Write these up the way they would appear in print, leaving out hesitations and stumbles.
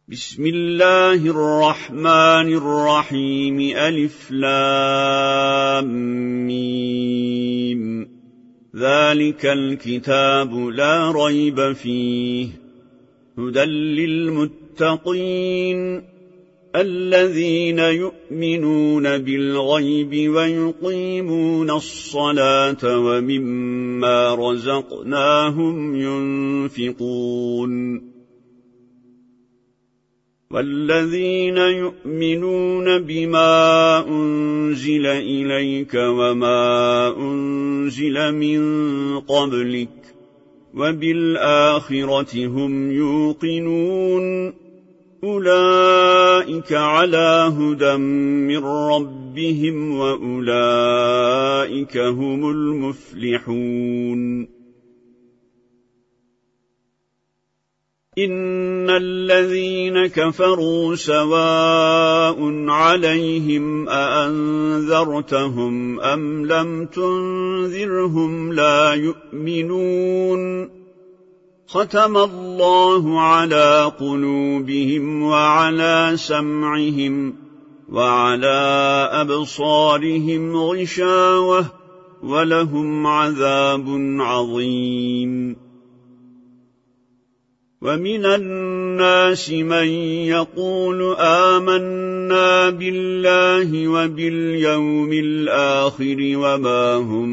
بسم الله الرحمن الرحيم ألف لام ميم ذلك الكتاب لا ريب فيه هدى للمتقين الذين يؤمنون بالغيب ويقيمون الصلاة ومما رزقناهم ينفقون والذين يؤمنون بما أنزل إليك وما أنزل من قبلك وبالآخرة هم يوقنون أولئك على هدى من ربهم وأولئك هم المفلحون إن الذين كفروا سواء عليهم أأنذرتهم أم لم تنذرهم لا يؤمنون ختم الله على قلوبهم وعلى سمعهم وعلى أبصارهم غشاوة ولهم عذاب عظيم ومن الناس من يقول آمنا بالله وباليوم الآخر وما هم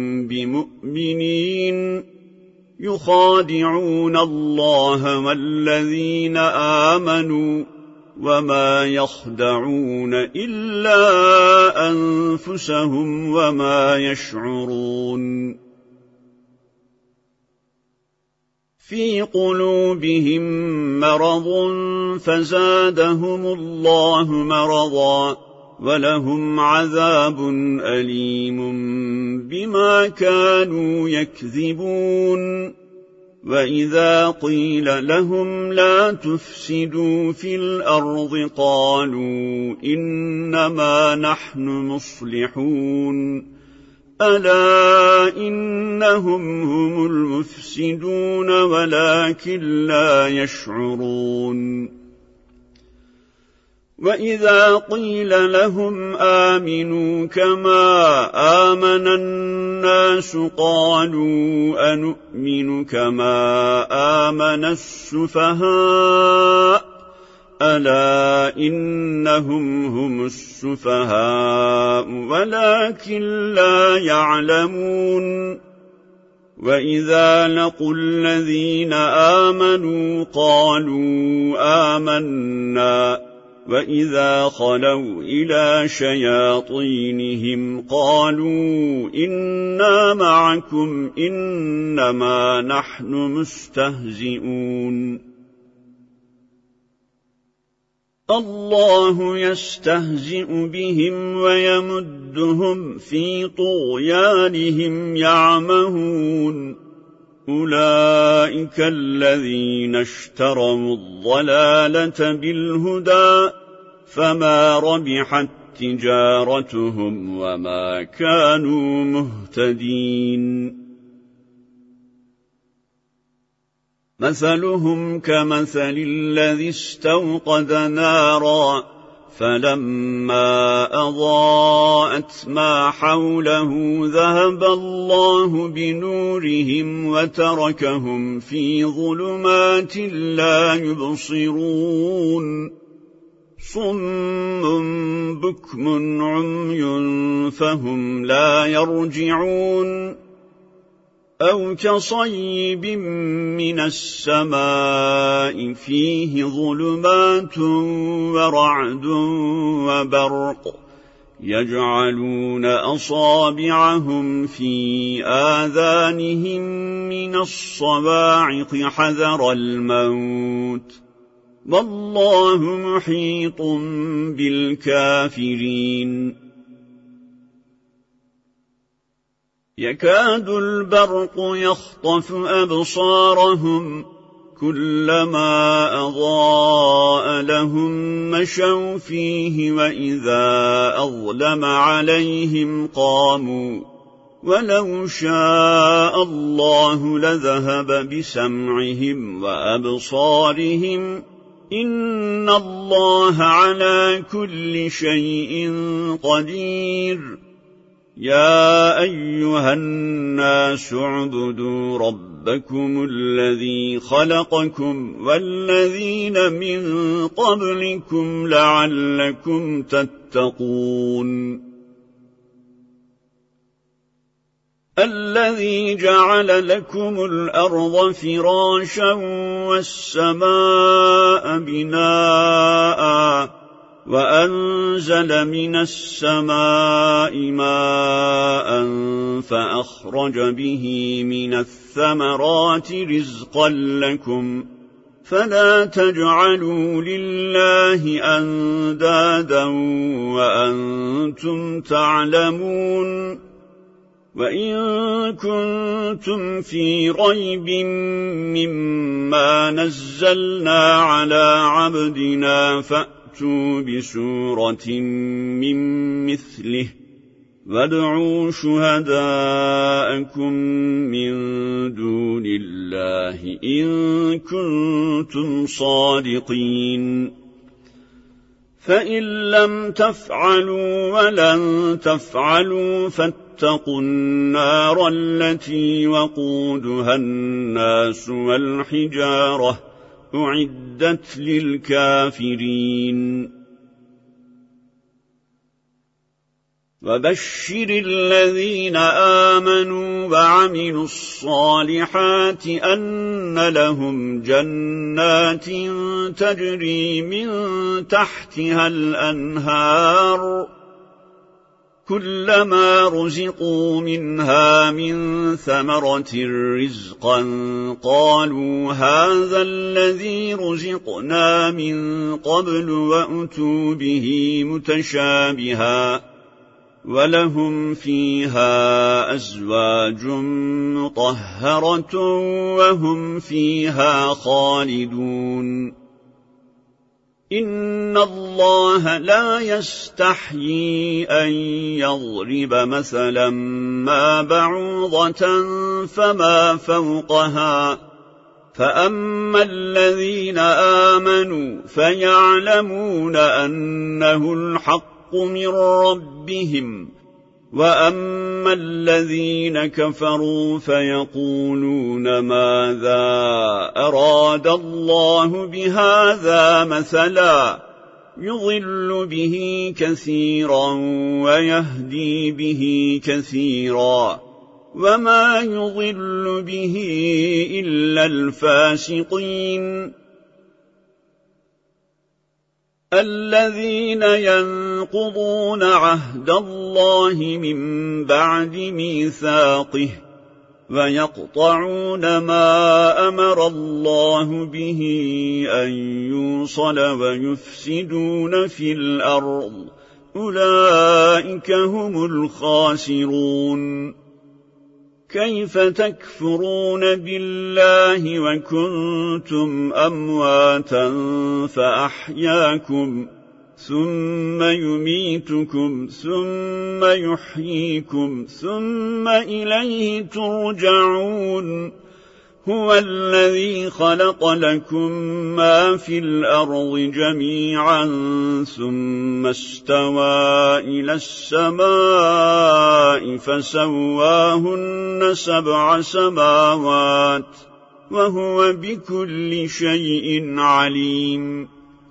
بمؤمنين يخادعون الله والذين آمنوا وما يخدعون إلا أنفسهم وما يشعرون في قلوبهم مرض فزادهم الله مرضا ولهم عذاب أليم بما كانوا يكذبون وإذا قيل لهم لا تفسدوا في الأرض قالوا إنما نحن مصلحون ألا إنهم هم المفسدون ولكن لا يشعرون وإذا قيل لهم آمنوا كما آمن الناس قالوا أنؤمن كما آمن السفهاء ألا إنهم هم السفهاء ولكن لا يعلمون وإذا لقوا الذين آمنوا قالوا آمنا وإذا خلوا إلى شياطينهم قالوا إنا معكم إنما نحن مستهزئون الله يستهزئ بهم ويمدهم في طغيانهم يعمهون أولئك الذين اشتروا الضلالة بالهدى فما ربحت تجارتهم وما كانوا مهتدين مثلهم كمثل الذي استوقد نارا فلما أضاءت ما حوله ذهب الله بنورهم وتركهم في ظلمات لا يبصرون صم بكم عمي فهم لا يرجعون أو كصيب من السماء فيه ظلمات ورعد وبرق يجعلون أصابعهم في آذانهم من الصواعق حذر الموت والله محيط بالكافرين يكاد البرق يخطف أبصارهم كلما أضاء لهم مشوا فيه وإذا أظلم عليهم قاموا ولو شاء الله لذهب بسمعهم وأبصارهم إن الله على كل شيء قدير. يا أيها الناس اعبدوا ربكم الذي خلقكم والذين من قبلكم لعلكم تتقون. الذي جعل لكم الأرض فراشا والسماء بناء وأنزل من السماء ماء فأخرج به من الثمرات رزقا لكم فلا تجعلوا لله أندادا وأنتم تعلمون. وإن كنتم في ريب مما نزلنا على عبدنا فأتوا بسورة من مثله وادعوا شهداءكم من دون الله إن كنتم صادقين. فإن لم تفعلوا ولن تفعلوا فاتقوا النار التي وقودها الناس والحجارة أعدت للكافرين. وبشر الذين آمنوا وعملوا الصالحات أن لهم جنات تجري من تحتها الأنهار كلما رزقوا منها من ثمرة رزقا قالوا هذا الذي رزقنا من قبل وأتوا به متشابها ولهم فيها أزواج مطهرة وهم فيها خالدون. إن الله لا يستحيي أن يضرب مثلا ما بعوضة فما فوقها فأما الذين آمنوا فيعلمون أنه الحق من ربهم وأما الذين كفروا فيقولون ماذا أراد الله بهذا مثلا يضل به كثيرا ويهدي به كثيرا وما يضل به إلا الفاسقين. الذين ينقضون عهد الله من بعد ميثاقه ويقطعون ما أمر الله به أن يوصل ويفسدون في الأرض أولئك هم الخاسرون. كيف تكفرون بالله وكنتم أمواتا فأحياكم ثم يميتكم ثم يحييكم ثم إليه ترجعون. هو الذي خلق لكم ما في الأرض جميعا ثم استوى إلى السماء فسواهن 7 سماوات وهو بكل شيء عليم.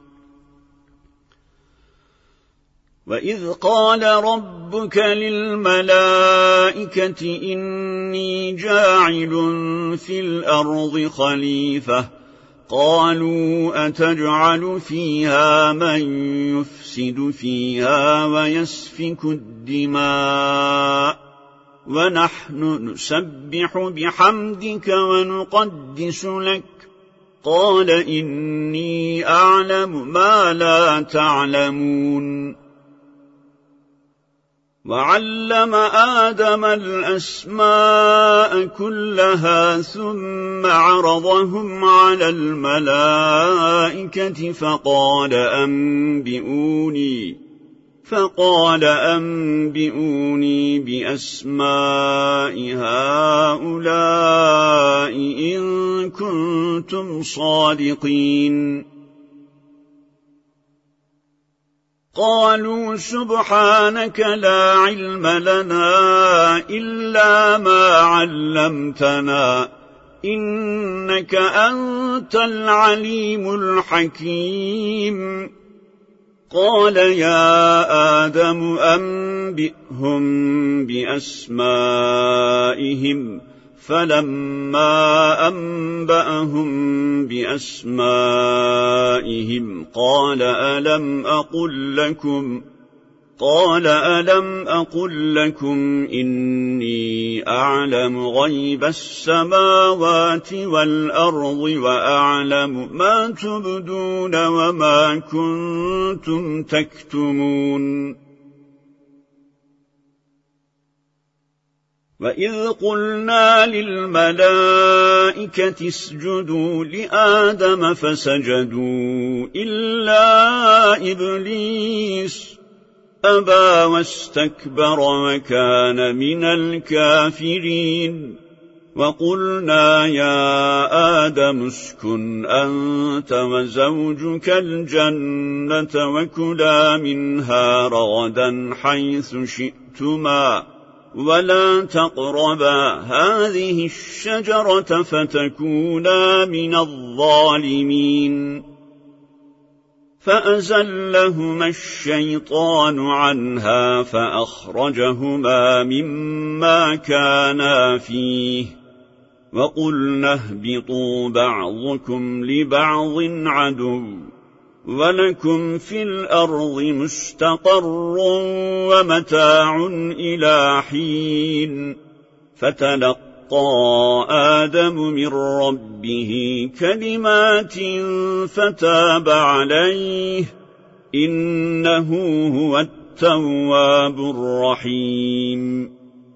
وإذ قال ربك للملائكة إني جاعل في الأرض خليفة قالوا أتجعل فيها من يفسد فيها ويسفك الدماء ونحن نسبح بحمدك ونقدس لك قال إني أعلم ما لا تعلمون. وعلم آدم الأسماء كلها ثم عرضهم على الملائكة فقال أنبئوني بأسماء هؤلاء إن كنتم صادقين. قالوا سبحانك لا علم لنا إلا ما علمتنا إنك أنت العليم الحكيم قال يا آدم أنبئهم بأسمائهم فلما أنبأهم بأسمائهم قال ألم أقل لكم إني أعلم غيب السماوات والأرض وأعلم ما تبدون وما كنتم تكتمون وإذ قلنا للملائكة اسجدوا لآدم فسجدوا إلا إبليس أبى واستكبر وكان من الكافرين وقلنا يا آدم اسكن أنت وزوجك الجنة وكلا منها رغدا حيث شئتما ولا تقربا هذه الشجرة فتكونا من الظالمين فأزلهما الشيطان عنها فأخرجهما مما كانا فيه وقلنا اهبطوا بعضكم لبعض عدو ولكم في الأرض مستقر ومتاع إلى حين فتلقى آدم من ربه كلمات فتاب عليه إنه هو التواب الرحيم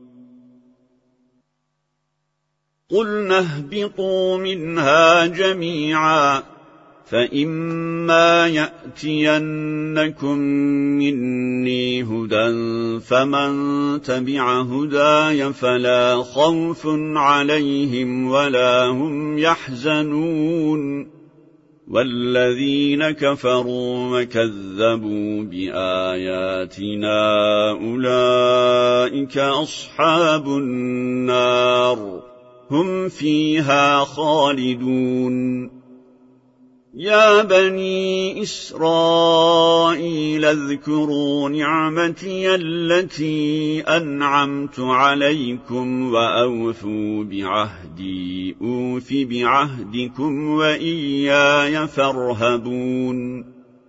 قلنا اهبطوا منها جميعا فإما يأتينكم مني هدى فمن تبع هداي فلا خوف عليهم ولا هم يحزنون والذين كفروا وكذبوا بآياتنا أولئك أصحاب النار هم فيها خالدون يا بني إسرائيل اذكروا نعمتي التي أنعمت عليكم وأوفوا بعهدي أوف بعهدكم وإياي فارهبون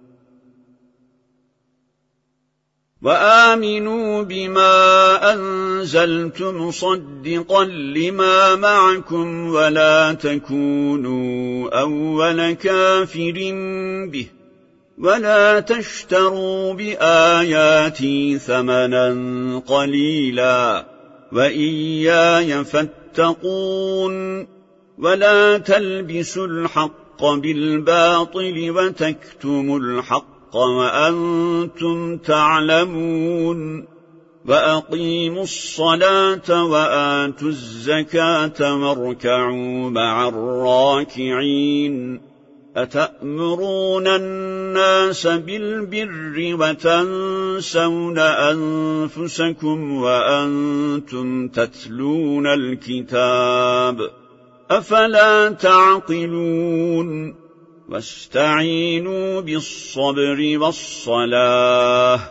وآمنوا بما أنزلت مصدقا لما معكم ولا تكونوا أول كافر به ولا تشتروا بآياتي ثمنا قليلا وإياي فاتقون ولا تلبسوا الحق بالباطل وتكتموا الحق وأنتم تعلمون وأقيموا الصلاة وآتوا الزكاة واركعوا مع الراكعين أتأمرون الناس بالبر وتنسون أنفسكم وأنتم تتلون الكتاب أفلا تعقلون واستعينوا بالصبر والصلاة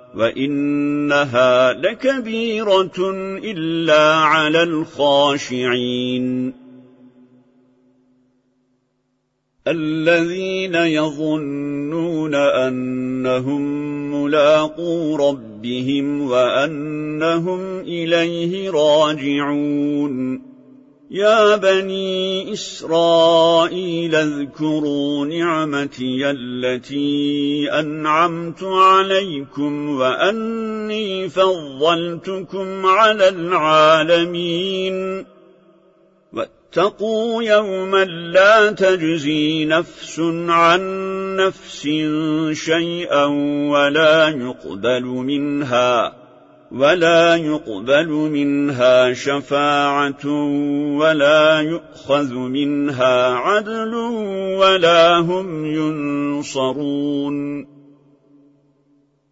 وإنها لكبيرة إلا على الخاشعين الذين يظنون أنهم ملاقو ربهم وأنهم إليه راجعون يا بني إسرائيل اذكروا نعمتي التي أنعمت عليكم وأني فضلتكم على العالمين واتقوا يوما لا تجزي نفس عن نفس شيئا ولا يقبل منها شفاعة ولا يؤخذ منها عدل ولا هم ينصرون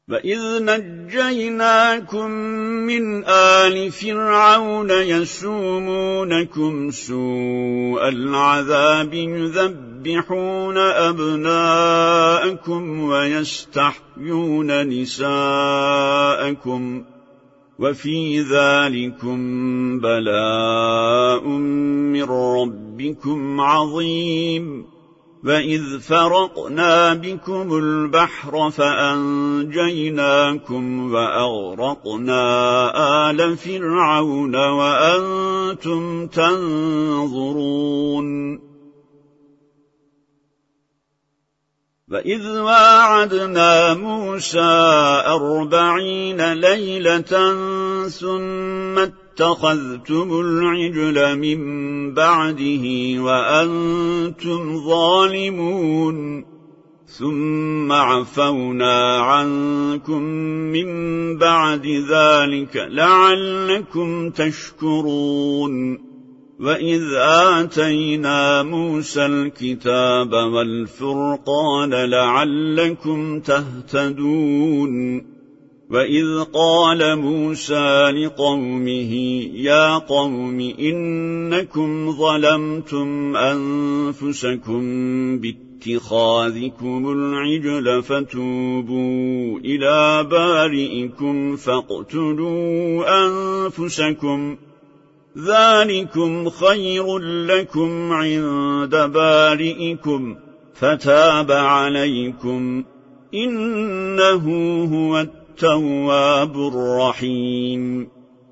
وَإِذْ نَجَّيْنَاكُمْ مِنْ آلِ فِرْعَوْنَ يَسُومُونَكُمْ سُوءَ الْعَذَابِ يُذَبِّحُونَ أَبْنَاءَكُمْ وَيَسْتَحْيُونَ نِسَاءَكُمْ وَفِي ذَلِكُمْ بَلَاءٌ مِّن رَّبِّكُمْ عَظِيمٌ وَإِذْ فَرَقْنَا بِكُمُ الْبَحْرَ فَأَنجَيْنَاكُمْ وَأَغْرَقْنَا آلَ فِرْعَوْنَ وَأَنتُمْ تَنظُرُونَ وَإِذْ وَاعَدْنَا مُوسَىٰ 40 لَيْلَةً ثُمَّ اتَّخَذْتُمُ الْعِجْلَ مِن بَعْدِهِ وَأَنتُمْ ظَالِمُونَ ثُمَّ عَفَوْنَا عَنكُم مِّن بَعْدِ ذَلِكَ لَعَلَّكُمْ تَشْكُرُونَ وَإِذْ آتَيْنَا مُوسَى الْكِتَابَ وَالْفُرْقَانَ لَعَلَّكُمْ تَهْتَدُونَ وَإِذْ قَالَ مُوسَى لِقَوْمِهِ يَا قَوْمِ إِنَّكُمْ ظَلَمْتُمْ أَنفُسَكُمْ بِاتِّخَاذِكُمُ الْعِجْلَ فَتُوبُوا إِلَىٰ بَارِئِكُمْ فَاقْتُلُوا أَنفُسَكُمْ ذَلِكُمْ خَيْرٌ لَكُمْ عِندَ بَارِئِكُمْ فَتَابَ عَلَيْكُمْ إِنَّهُ هُوَ التَّوَّابُ الرَّحِيمُ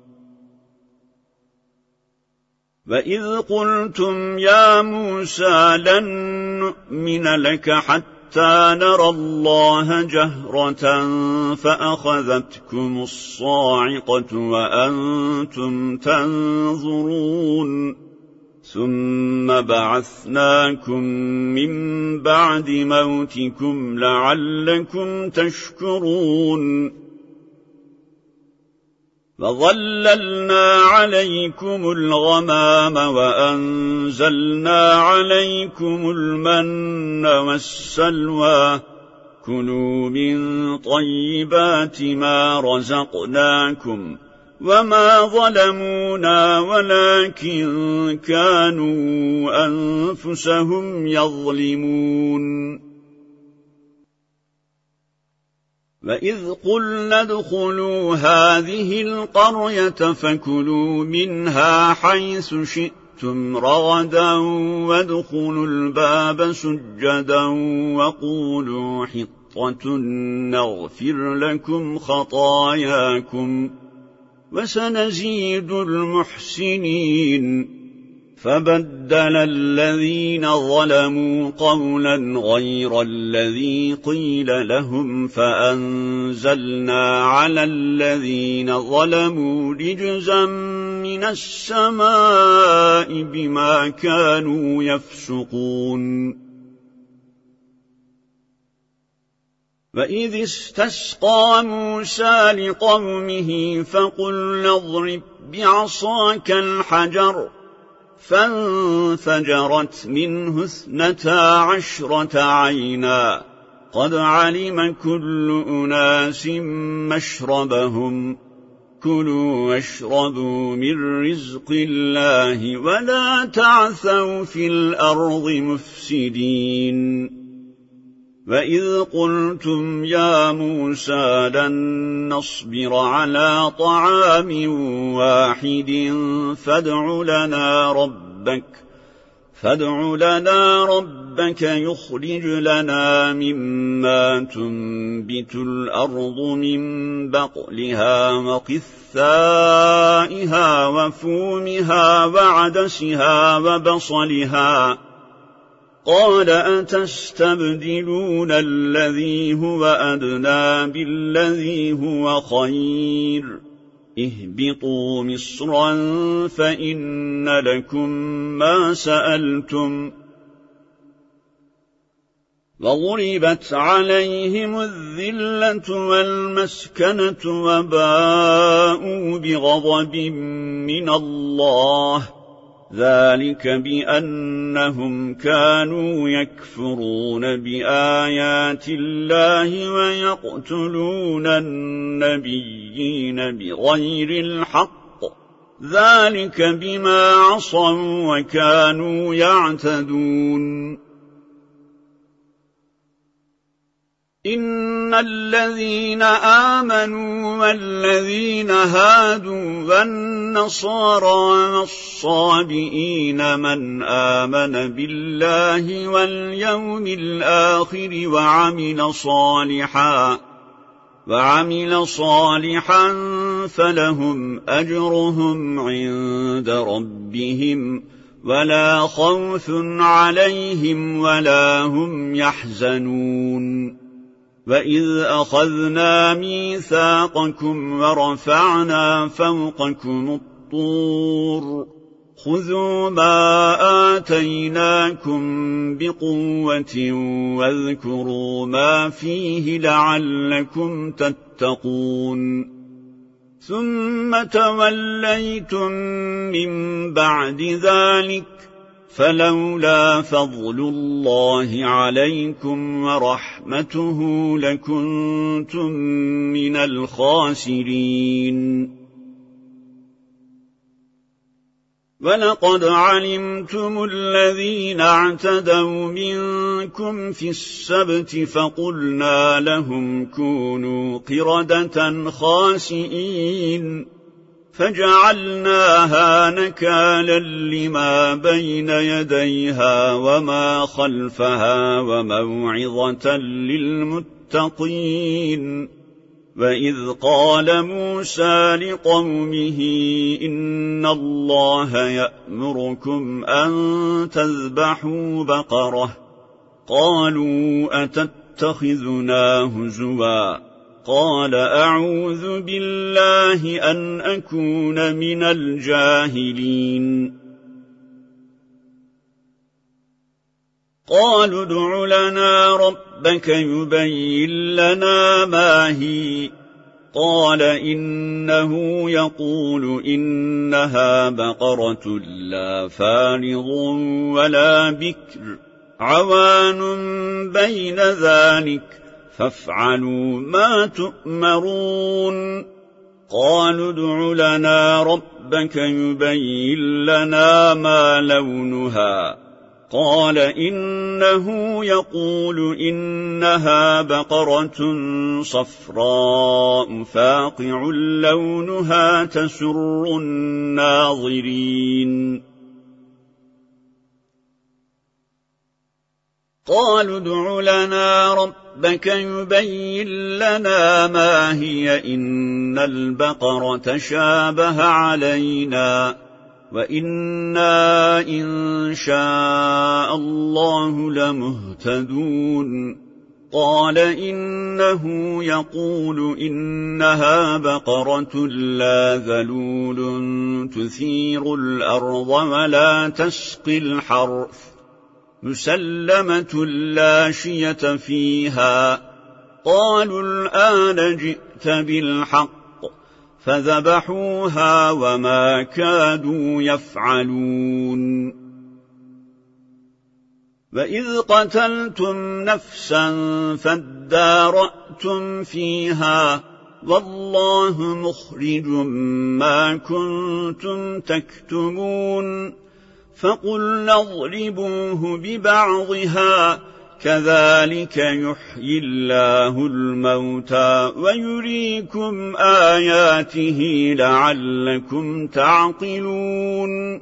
وَإِذْ قُلْتُمْ يَا مُوسَى لَن نُّؤْمِنَ لَكَ حَتَّىٰ نَرَى اللَّهَ جَهْرَةً فَأَخَذَتْكُمُ الصَّاعِقَةُ وَأَنتُمْ تَنظُرُونَ ثُمَّ بَعَثْنَاكُم مِّن بَعْدِ مَوْتِكُمْ لَعَلَّكُمْ تَشْكُرُونَ وَظَلَّلْنَا عَلَيْكُمُ الْغَمَامَ وَأَنزَلْنَا عَلَيْكُمُ الْمَنَّ وَالسَّلْوَىٰ كُلُوا مِن طَيِّبَاتِ مَا رَزَقْنَاكُمْ وَمَا ظَلَمُونَا وَلَٰكِن كَانُوا أَنفُسَهُمْ يَظْلِمُونَ وَإِذْ قُلْنَا ادْخُلُوا هَٰذِهِ الْقَرْيَةَ فَكُلُوا مِنْهَا حَيْثُ شِئْتُمْ رَغَدًا وَادْخُلُوا الْبَابَ سُجَّدًا وَقُولُوا حِطَّةٌ نَّغْفِرْ لَكُمْ خَطَايَاكُمْ وَسَنَزِيدُ الْمُحْسِنِينَ فَبَدَّلَ الَّذِينَ ظَلَمُوا قَوْلًا غَيْرَ الَّذِي قِيلَ لَهُمْ فَأَنزَلْنَا عَلَى الَّذِينَ ظَلَمُوا رِجْزًا مِّنَ السَّمَاءِ بِمَا كَانُوا يَفْسُقُونَ وَإِذِ اسْتَسْقَىٰ مُوسَىٰ لِقَوْمِهِ فَقُلْنَا اضْرِب بِّعَصَاكَ الْحَجَرَ فَانفَجَرَتْ مِنْهُ 12 عَيْنًا قَدْ عَلِمَ كُلُّ أُنَاسٍ مَّشْرَبَهُمْ كُلُوا وَاشْرَبُوا مِن رِّزْقِ اللَّهِ وَلَا تَعْثَوْا فِي الْأَرْضِ مُفْسِدِينَ وَإِذْ قُلْتُمْ يَا مُوسَىٰ لَن نَّصْبِرَ عَلَىٰ طَعَامٍ وَاحِدٍ فَادْعُ لَنَا رَبَّكَ يُخْرِجْ لَنَا مِمَّا تُنبِتُ الْأَرْضُ مِن بَقْلِهَا وَقِثَّائِهَا وَفُومِهَا وَعَدَسِهَا وَبَصَلِهَا قَالَ أَتَسْتَبْدِلُونَ الَّذِي هُوَ أَدْنَىٰ بِالَّذِي هُوَ خَيْرٌ اهْبِطُوا مِصْرًا فَإِنَّ لَكُم مَّا سَأَلْتُمْ وَضُرِبَتْ عَلَيْهِمُ الذِّلَّةُ وَالْمَسْكَنَةُ وَبَاءُوا بِغَضَبٍ مِّنَ اللَّهِ ذلك بأنهم كانوا يكفرون بآيات الله ويقتلون النبيين بغير الحق، ذلك بما عصوا وكانوا يعتدون. إن الذين آمنوا والذين هادوا والنصارى والصابئين من آمن بالله واليوم الآخر وعمل صالحا فلهم أجرهم عند ربهم ولا خوف عليهم ولا هم يحزنون. وإذ أخذنا ميثاقكم ورفعنا فوقكم الطور خذوا ما آتيناكم بقوة واذكروا ما فيه لعلكم تتقون. ثم توليتم من بعد ذلك فلولا فضل الله عليكم ورحمته لكنتم من الخاسرين. ولقد علمتم الذين اعتدوا منكم في السبت فقلنا لهم كونوا قردة خاسئين فجعلناها نكالا لما بين يديها وما خلفها وموعظة للمتقين. وإذ قال موسى لقومه إن الله يأمركم أن تذبحوا بقرة قالوا أتتخذنا هزوا قال أعوذ بالله أن أكون من الجاهلين. قالوا ادع لنا ربك يبين لنا ما هي قال إنه يقول إنها بقرة لا فارض ولا بكر عوان بين ذلك فافعلوا ما تؤمرون. قالوا ادع لنا ربك يبين لنا ما لونها قال إنه يقول إنها بقرة صفراء فاقع لونها تسر الناظرين. قالوا ادع لنا ربك يبين لنا ما هي إن البقرة شابه علينا وإنا إن شاء الله لمهتدون. قال إنه يقول إنها بقرة لا ذلول تثير الأرض ولا تسقي الحرث مسلمة لا شية فيها. قالوا الآن جئت بالحق فذبحوها وما كادوا يفعلون. وإذ قتلتم نفسا فادارأتم فيها والله مخرج ما كنتم تكتمون. فقلنا اضربوه ببعضها كذلك يحيي الله الموتى ويريكم آياته لعلكم تعقلون.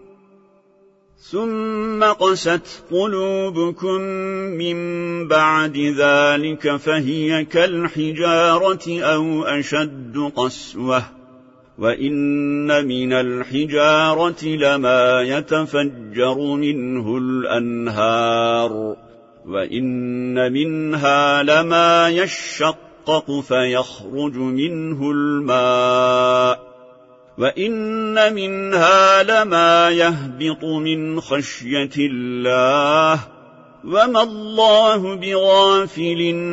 ثم قست قلوبكم من بعد ذلك فهي كالحجارة أو أشد قسوة وإن من الحجارة لما يتفجر منه الأنهار وإن منها لما يشقق فيخرج منه الماء وإن منها لما يهبط من خشية الله وما الله بغافل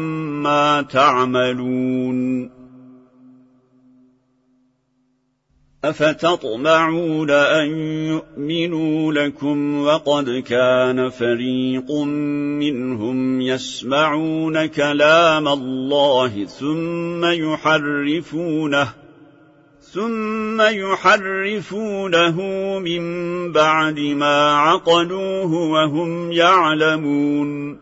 عما تعملون. أفتطمعون أن يؤمنوا لكم وقد كان فريق منهم يسمعون كلام الله ثم يحرفونه من بعد ما عقلوه وهم يعلمون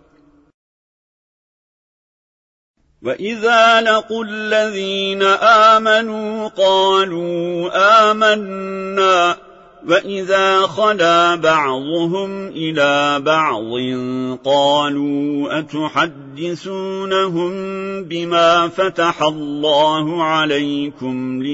وإذا لقوا الذين آمنوا قالوا آمنا وإذا خلا بعضهم إلى بعض قالوا أتحدثونهم بما فتح الله عليكم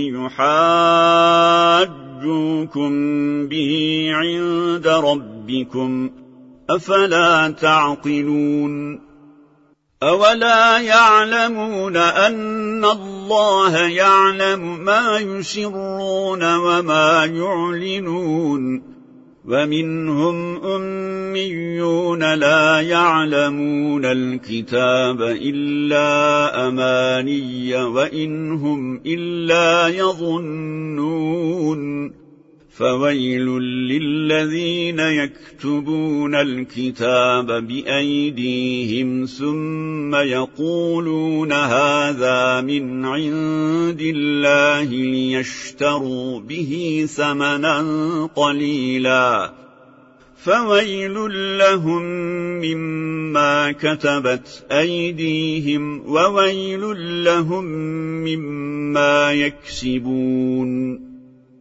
ليحاجوكم به عند ربكم أفلا تعقلون أولا يعلمون أن الله يعلم ما يسرون وما يعلنون ومنهم أميون لا يعلمون الكتاب إلا أماني وإنهم إلا يظنون فويل للذين يكتبون الكتاب بأيديهم ثم يقولون هذا من عند الله ليشتروا به ثمنا قليلا فويل لهم مما كتبت أيديهم وويل لهم مما يكسبون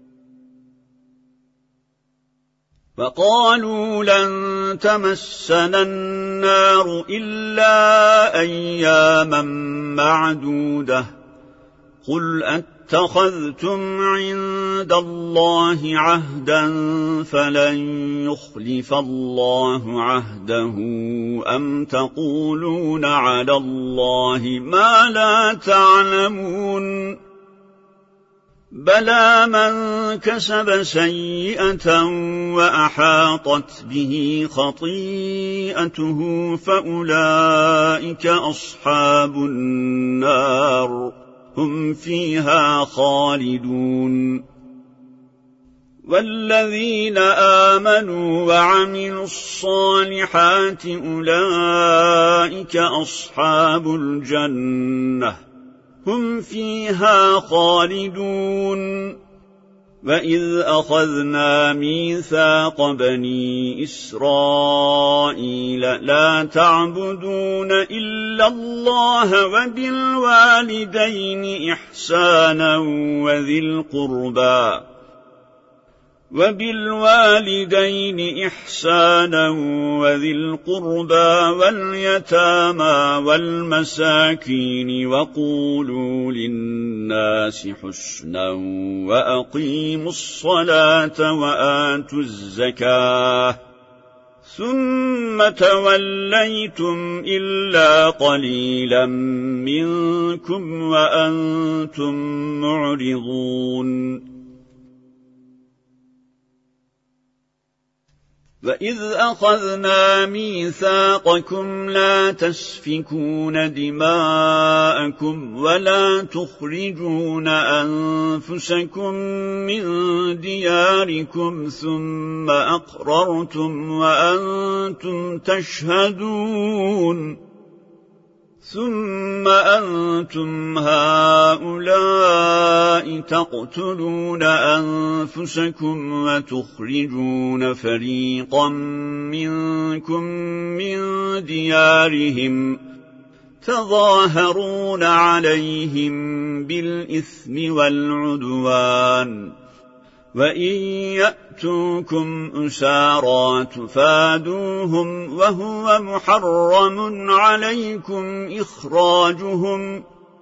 فقالوا لن تمسنا النار إلا أياما معدودة قل أتخذتم عند الله عهدا فلن يخلف الله عهده أم تقولون على الله ما لا تعلمون بلى من كسب سيئة وأحاطت به خطيئته فأولئك أصحاب النار هم فيها خالدون والذين آمنوا وعملوا الصالحات أولئك أصحاب الجنة هم فيها خالدون وإذ أخذنا ميثاق بني إسرائيل لا تعبدون إلا الله وبالوالدين إحسانا وذي القربى واليتامى والمساكين وقولوا للناس حسنا وأقيموا الصلاة وآتوا الزكاة ثم توليتم إلا قليلا منكم وأنتم معرضون وَإِذْ أَخَذْنَا مِيثَاقَكُمْ لَا تَسْفِكُونَ دِمَاءَكُمْ وَلَا تُخْرِجُونَ أَنفُسَكُمْ مِنْ دِيَارِكُمْ ثُمَّ أَقْرَرْتُمْ وَأَنْتُمْ تَشْهَدُونَ ثم أنتم هؤلاء تقتلون أنفسكم وتخرجون فريقا منكم من ديارهم تظاهرون عليهم بالإثم والعدوان وإن يأتوكم أسارى تفادوهم وهو محرم عليكم إخراجهم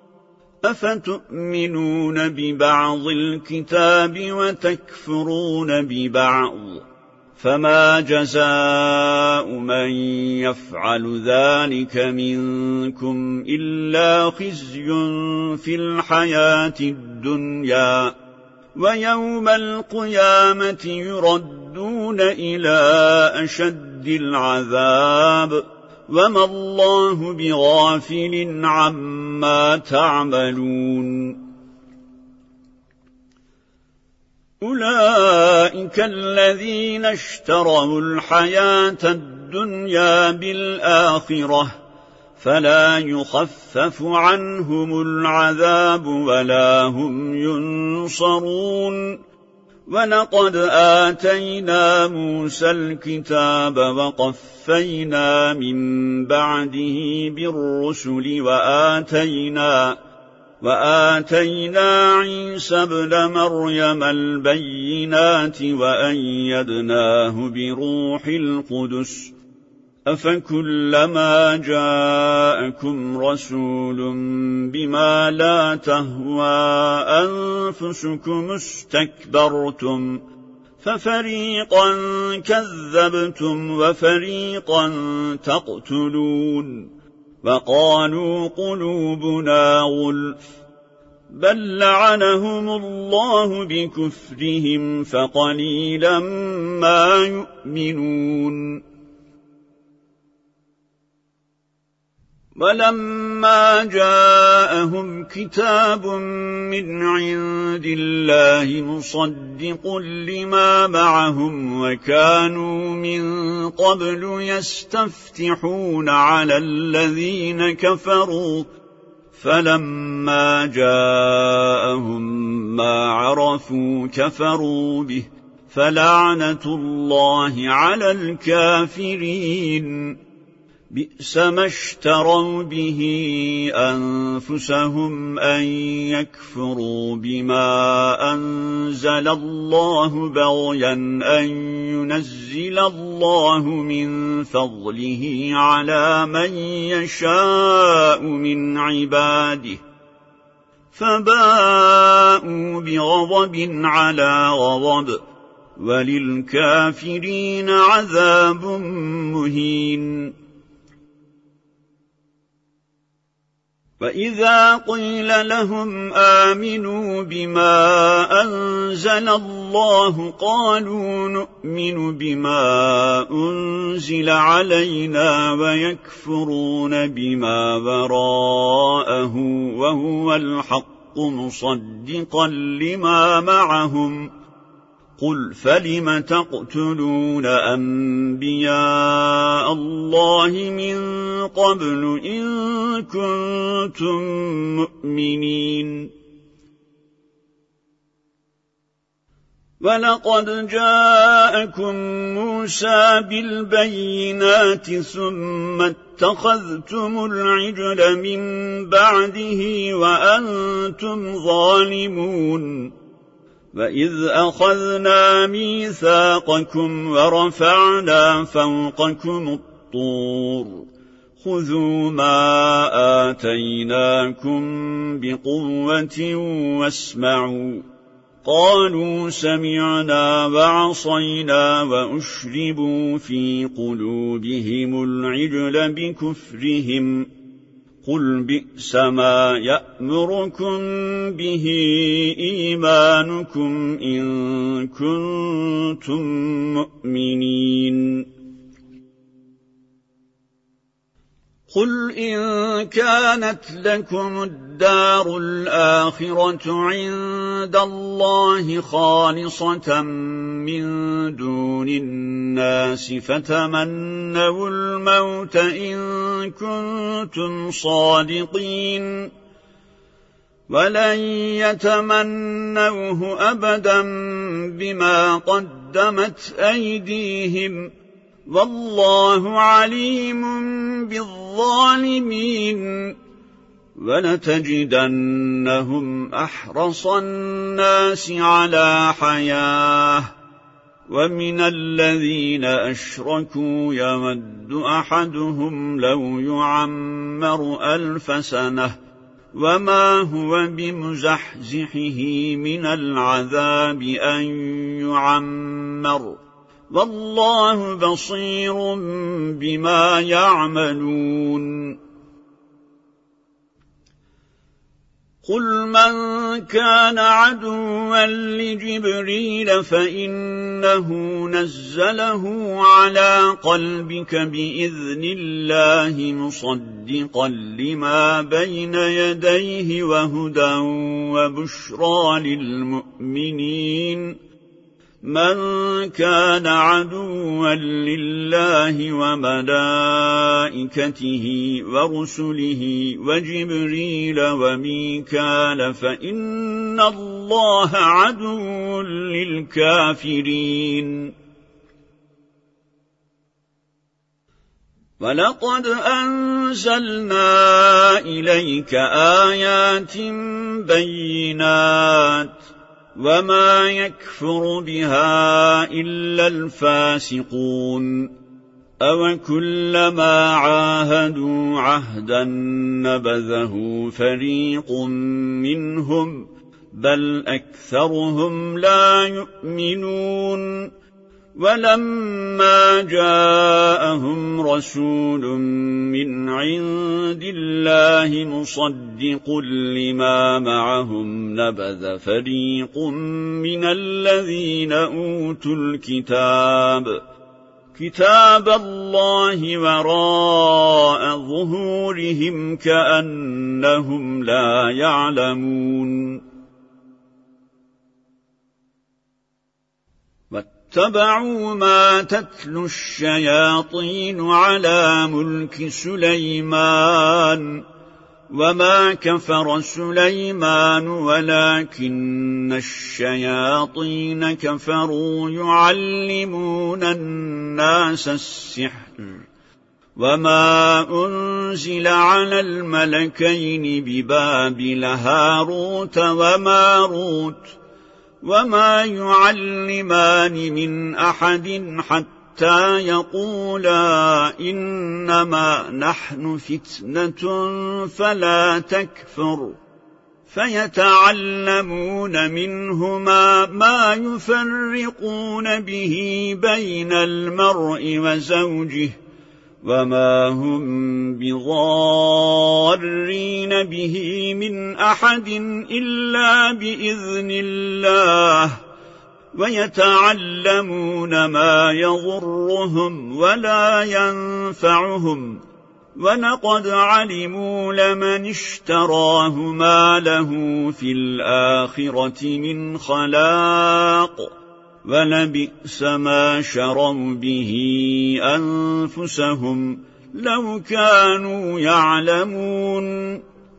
أفتؤمنون ببعض الكتاب وتكفرون ببعض فما جزاء من يفعل ذلك منكم إلا خزي في الحياة الدنيا ويوم القيامة يردون إلى أشد العذاب وما الله بغافل عما تعملون. أولئك الذين اشتروا الحياة الدنيا بالآخرة فلا يخفف عنهم العذاب ولا هم ينصرون ولقد آتينا موسى الكتاب وقفينا من بعده بالرسل وآتينا عيسى ابن مريم البينات وأيدناه بروح القدس أفكلما جاءكم رسول بما لا تهوى أنفسكم استكبرتم ففريقا كذبتم وفريقا تقتلون وقالوا قلوبنا غلف بل لعنهم الله بكفرهم فقليلا ما يؤمنون ولما جاءهم كتاب من عند الله مصدق لما معهم وكانوا من قبل يستفتحون على الذين كفروا فلما جاءهم ما عرفوا كفروا به فلعنة الله على الكافرين بئس ما اشتروا به أنفسهم أن يكفروا بما أنزل الله بغيا أن ينزل الله من فضله على من يشاء من عباده فباءوا بغضب على غضب وللكافرين عذاب مهين وإذا قيل لهم آمنوا بما أنزل الله قالوا نؤمن بما أنزل علينا ويكفرون بما وراءه وهو الحق مصدقا لما معهم قل فلم تقتلون أنبياء الله من قبل إن كنتم مؤمنين ولقد جاءكم موسى بالبينات ثم اتخذتم العجل من بعده وأنتم ظالمون وإذ أخذنا ميثاقكم ورفعنا فوقكم الطور خذوا ما آتيناكم بقوة واسمعوا قالوا سمعنا وعصينا وأشربوا في قلوبهم العجل بكفرهم قل بئس ما يأمركم به إيمانكم إن كنتم مؤمنين قل إن كانت لكم الدار الآخرة عند الله خالصة من دون الناس فتمنوا الموت إن كنتم صادقين ولن يتمنوه أبدا بما قدمت أيديهم والله عليم بالظالمين ولتجدنهم أحرص الناس على حياة ومن الذين أشركوا يود أحدهم لو يعمر 1000 سنة وما هو بمزحزحه من العذاب أن يعمر والله بصير بما يعملون قل من كان عدوا لجبريل فإنه نزله على قلبك بإذن الله مصدقا لما بين يديه وهدى وبشرى للمؤمنين من كان عدوا لله وملائكته ورسله وجبريل وميكال فإن الله عدو للكافرين ولقد أنزلنا إليك آيات بينات وما يكفر بها إلا الفاسقون أوكلما عاهدوا عهدا نبذه فريق منهم بل أكثرهم لا يؤمنون ولما جاءهم رسول من عند الله مصدق لما معهم نبذ فريق من الذين أوتوا كتاب الله وراء ظهورهم كأنهم لا يعلمون اتبعوا ما تتلو الشياطين على ملك سليمان وما كفر سليمان ولكن الشياطين كفروا يعلمون الناس السحر وما أنزل على الملكين ببابل هاروت وماروت وما يعلمان من أحد حتى يقولا إنما نحن فتنة فلا تكفر فيتعلمون منهما ما يفرقون به بين المرء وزوجه وما هم بضارين به من أحد إلا بإذن الله ويتعلمون ما يضرهم ولا ينفعهم ولقد علموا لمن اشتراه ما له في الآخرة من خلاق ولبئس ما شروا به أنفسهم لو كانوا يعلمون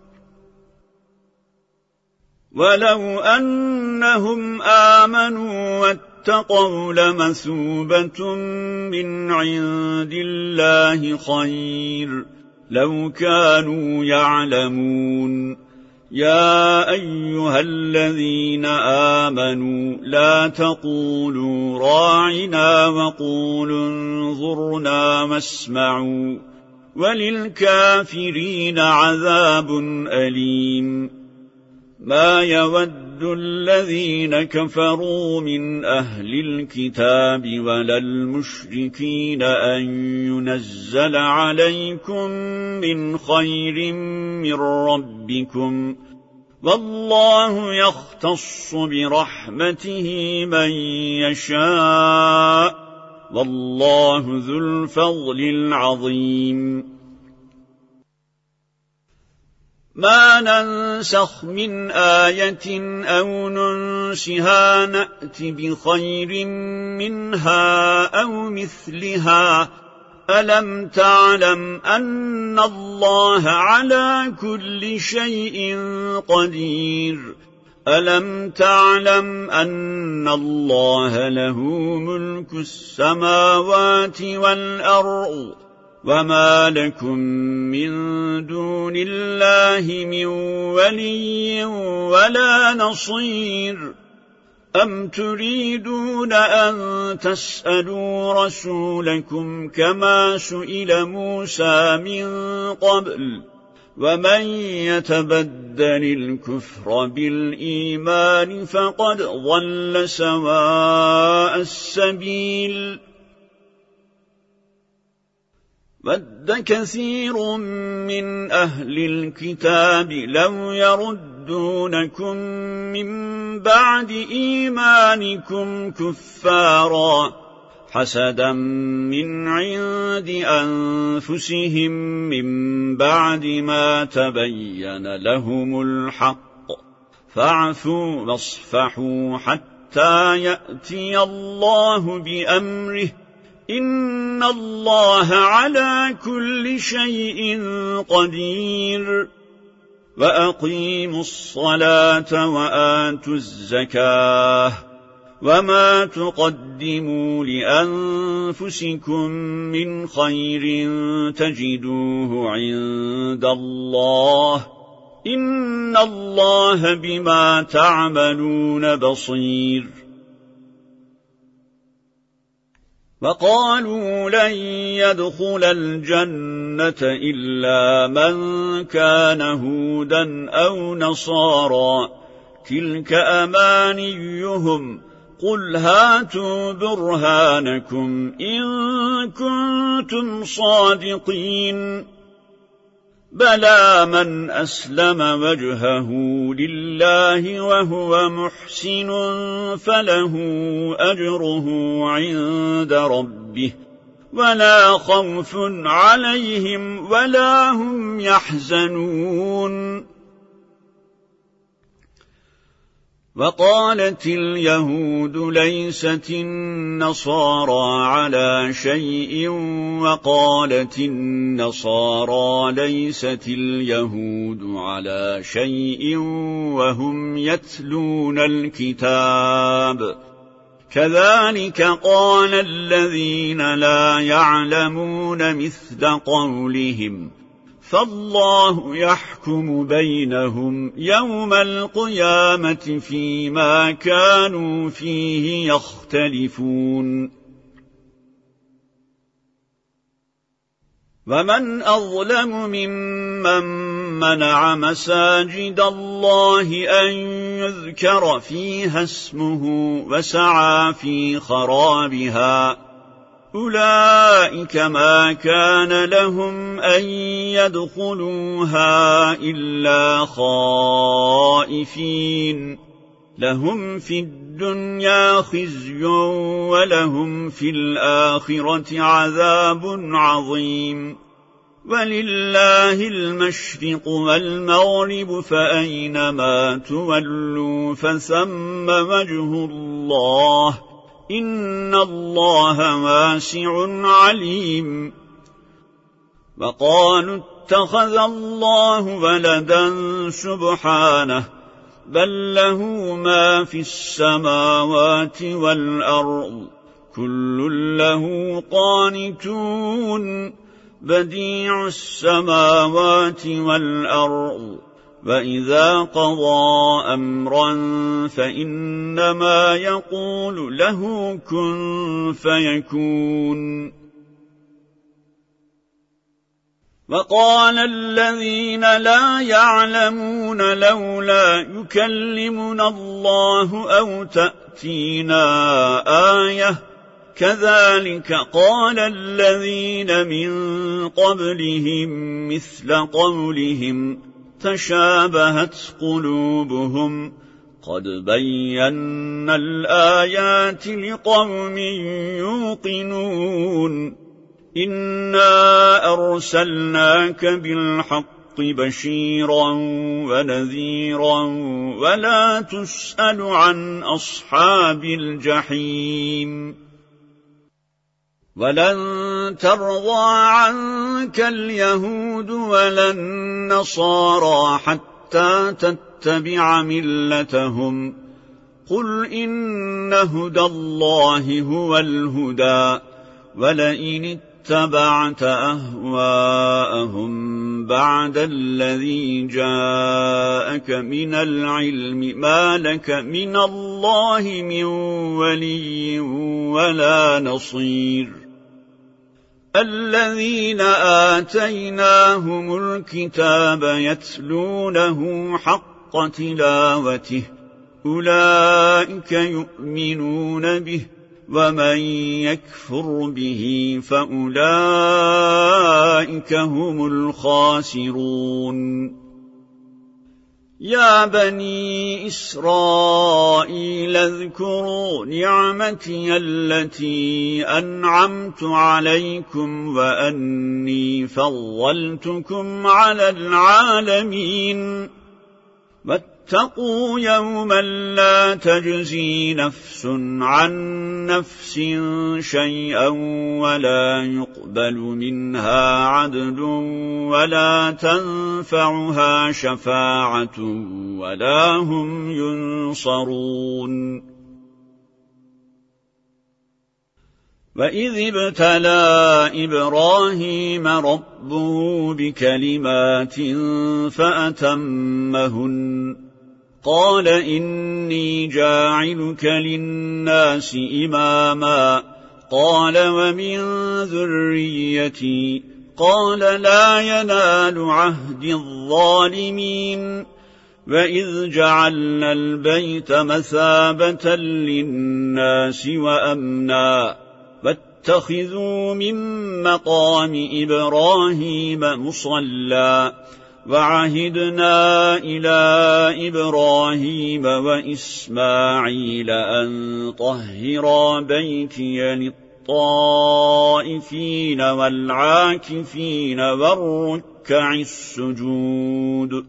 ولو أنهم آمنوا واتقوا لمثوبة من عند الله خير لو كانوا يعلمون يا أيها الذين آمنوا لا تقولوا راعنا وقولوا انظرنا واسمعوا وللكافرين عذاب أليم ما يود الذين كفروا من أهل الكتاب ولا المشركين أن ينزل عليكم من خير من ربكم والله يختص برحمته من يشاء والله ذو الفضل العظيم ما ننسخ من آية أو ننسها نأت بخير منها أو مثلها ألم تعلم أن الله على كل شيء قدير ألم تعلم أن الله له ملك السماوات والأرض وما لكم من دون الله من ولي ولا نصير أم تريدون أن تسألوا رسولكم كما سئل موسى من قبل ومن يتبدل الكفر بالإيمان فقد ضل سواء السبيل ود كثير من أهل الكتاب لو يردونكم من بعد إيمانكم كفارا حسدا من عند أنفسهم من بعد ما تبين لهم الحق فاعفوا واصفحوا حتى حتى يأتي الله بأمره إن الله على كل شيء قدير وأقيموا الصلاة وآتوا الزكاة وما تقدموا لأنفسكم من خير تجدوه عند الله إن الله بما تعملون بصير وقالوا لن يدخل الجنة إلا من كان هودا أو نصارى تلك أمانيهم قل هاتوا برهانكم إن كنتم صادقين بلى من أسلم وجهه لله وهو محسن فله أجره عند ربه ولا خوف عليهم ولا هم يحزنون وقالت اليهود ليست النصارى على شيء وقالت النصارى ليست اليهود على شيء وهم يتلون الكتاب كذلك قال الذين لا يعلمون مثل قولهم فالله يحكم بينهم يوم القيامة فيما كانوا فيه يختلفون ومن أظلم ممن منع مساجد الله أن يذكر فيها اسمه وسعى في خرابها أولئك ما كان لهم أن يدخلوها إلا خائفين لهم في الدنيا خزي ولهم في الآخرة عذاب عظيم ولله المشرق والمغرب فأينما تولوا فثم وجه الله إن الله واسع عليم وقالوا اتخذ الله ولدا سبحانه بل له ما في السماوات والأرض كل له قانتون بديع السماوات والأرض وإذا قضى أمرا فإنما يقول له كن فيكون وقال الذين لا يعلمون لولا يكلمنا الله أو تأتينا آية كذلك قال الذين من قبلهم مثل قولهم تشابهت قلوبهم قد بينا الآيات لقوم يوقنون إنا أرسلناك بالحق بشيرا ونذيرا ولا تسأل عن أصحاب الجحيم ولن ترضى عنك اليهود ولا النصارى حتى تتبع ملتهم قل إن هدى الله هو الهدى ولئن اتبعت أهواءهم بعد الذي جاءك من العلم ما لك من الله من ولي ولا نصير الذين آتيناهم الكتاب يتلونه حق تلاوته أولئك يؤمنون به ومن يكفر به فأولئك هم الخاسرون يا بني إسرائيل اذكروا نعمتي التي أنعمت عليكم وأني فضلتكم على العالمين واتقوا يوما لا تجزي نفس عن نفس شيئا ولا يقبل منها عدل ولا تنفعها شفاعة ولا هم ينصرون. وإذ ابتلى إبراهيم ربه بكلمات فأتمهن قال إني جاعلك للناس إماما قال ومن ذريتي قال لا ينال عهد الظالمين. وإذ جعلنا البيت مثابة للناس وأمنا واتخذوا من مقام إبراهيم مصلى وعهدنا إلى إبراهيم وإسماعيل أن طهرا بيتي للطائفين والعاكفين والركع السجود.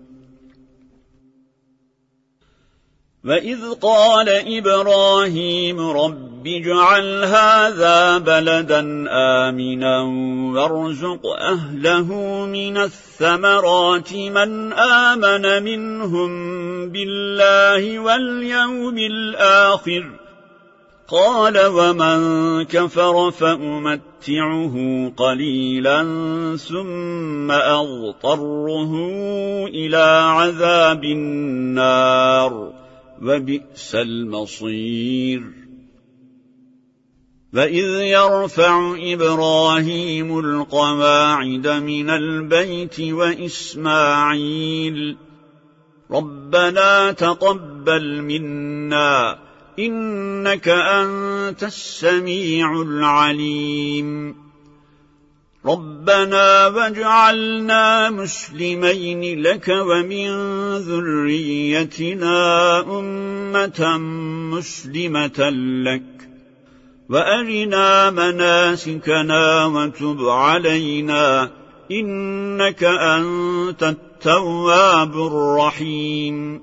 وإذ قال إبراهيم رب اجعل هذا بلدا آمنا وارزق أهله من الثمرات من آمن منهم بالله واليوم الآخر قال ومن كفر فأمتعه قليلا ثم أضطره إلى عذاب النار وبئس المصير. وإذ يرفع إبراهيم القواعد من البيت وإسماعيل ربنا تقبل منا إنك أنت السميع العليم ربنا واجعلنا مسلمين لك ومن ذريتنا أمة مسلمة لك وأرنا مناسكنا وتب علينا إنك أنت التواب الرحيم.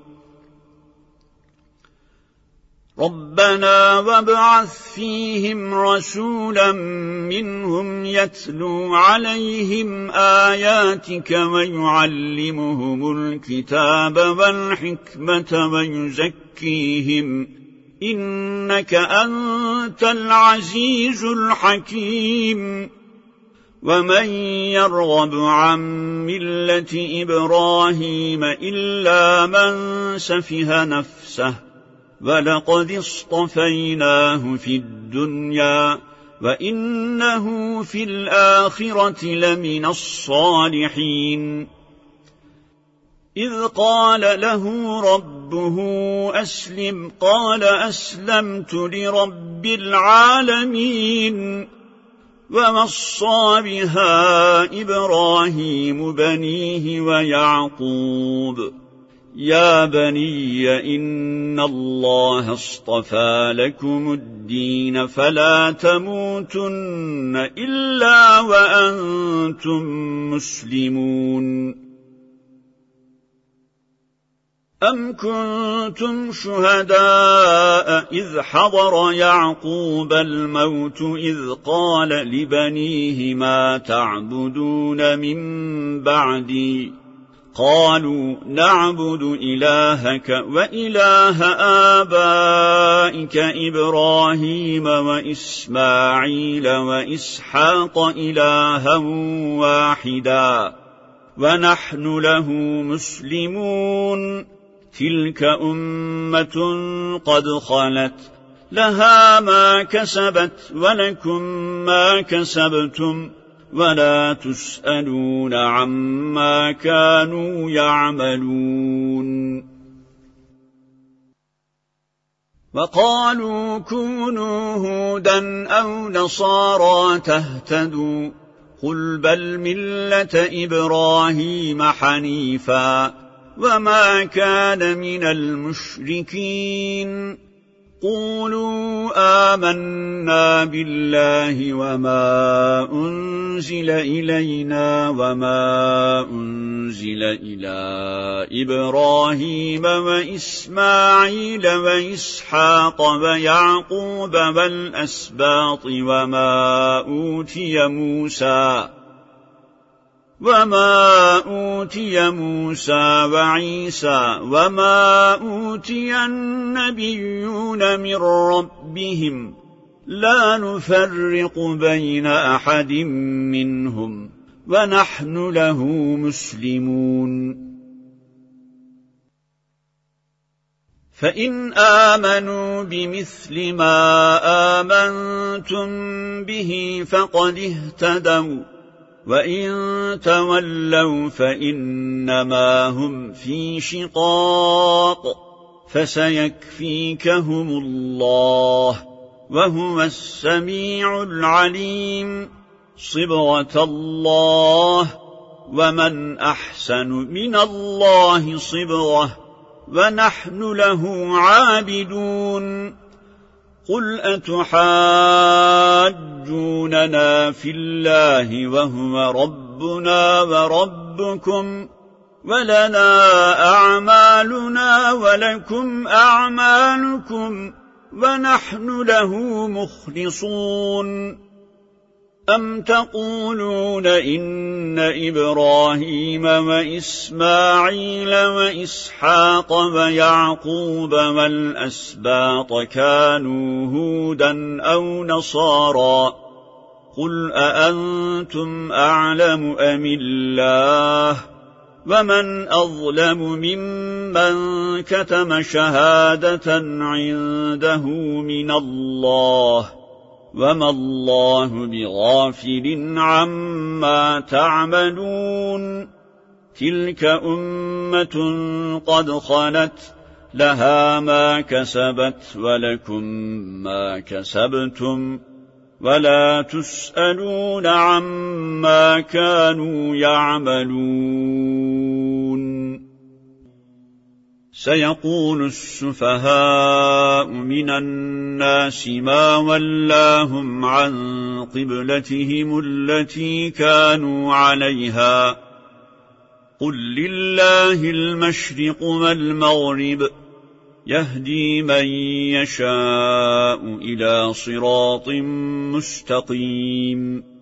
ربنا وابعث فيهم رسولا منهم يتلو عليهم آياتك ويعلمهم الكتاب والحكمة ويزكيهم إنك أنت العزيز الحكيم. ومن يرغب عن ملة إبراهيم إلا من سفه نفسه ولقد اصطفيناه في الدنيا وإنه في الآخرة لمن الصالحين. إذ قال له ربه أسلم قال أسلمت لرب العالمين. ووصى بها إبراهيم بنيه ويعقوب يا بني إن الله اصطفى لكم الدين فلا تموتن إلا وأنتم مسلمون. أم كنتم شهداء إذ حضر يعقوب الموت إذ قال لبنيه ما تعبدون من بعدي قالوا نعبد إلهك وإله آبائك إبراهيم وإسماعيل وإسحاق إلها واحدا ونحن له مسلمون. تلك أمة قد خلت لها ما كسبت ولكم ما كسبتم ولا تسألون عما كانوا يعملون. وقالوا كونوا هودا أو نصارى تهتدوا قل بل ملة إبراهيم حنيفا وما كان من المشركين. قولوا آمنا بالله وما أنزل إلينا وما أنزل إلى إبراهيم وإسماعيل وإسحاق ويعقوب والأسباط وما أوتي موسى وعيسى وما أوتي النبيون من ربهم لا نفرق بين أحد منهم ونحن له مسلمون فإن آمنوا بمثل ما آمنتم به فقد اهتدوا وإن تولوا فإنما هم في شقاق فسيكفيكهم الله وهو السميع العليم صبغة الله ومن أحسن من الله صبغة ونحن له عابدون قل أتحاجوننا في الله وهو ربنا وربكم ولنا أعمالنا ولكم أعمالكم ونحن له مخلصون أم تقولون إن إبراهيم وإسماعيل وإسحاق ويعقوب والأسباط كانوا هودا أو نصارى قل أأنتم أعلم أم الله ومن أظلم ممن كتم شهادة عنده من الله وما الله بغافل عما تعملون تلك أمة قد خلت لها ما كسبت ولكم ما كسبتم ولا تسألون عما كانوا يعملون سيقول السفهاء من الناس ما ولاهم عن قبلتهم التي كانوا عليها قل لله المشرق والمغرب يهدي من يشاء إلى صراط مستقيم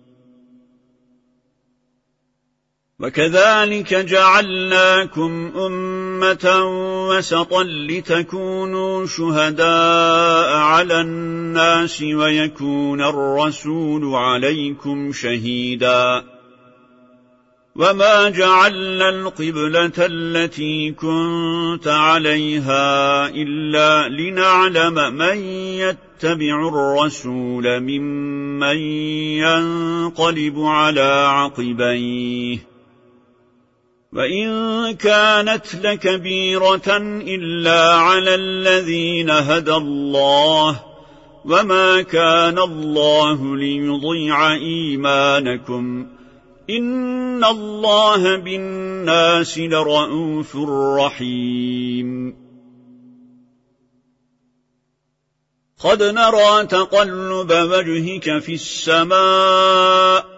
وكذلك جعلناكم أمة وسطا لتكونوا شهداء على الناس ويكون الرسول عليكم شهيدا وما جعلنا القبلة التي كنت عليها إلا لنعلم من يتبع الرسول ممن ينقلب على عقبيه وإن كانت لكبيرة إلا على الذين هدى الله وما كان الله ليضيع إيمانكم إن الله بالناس لرؤوف رحيم قد نرى تقلب وجهك في السماء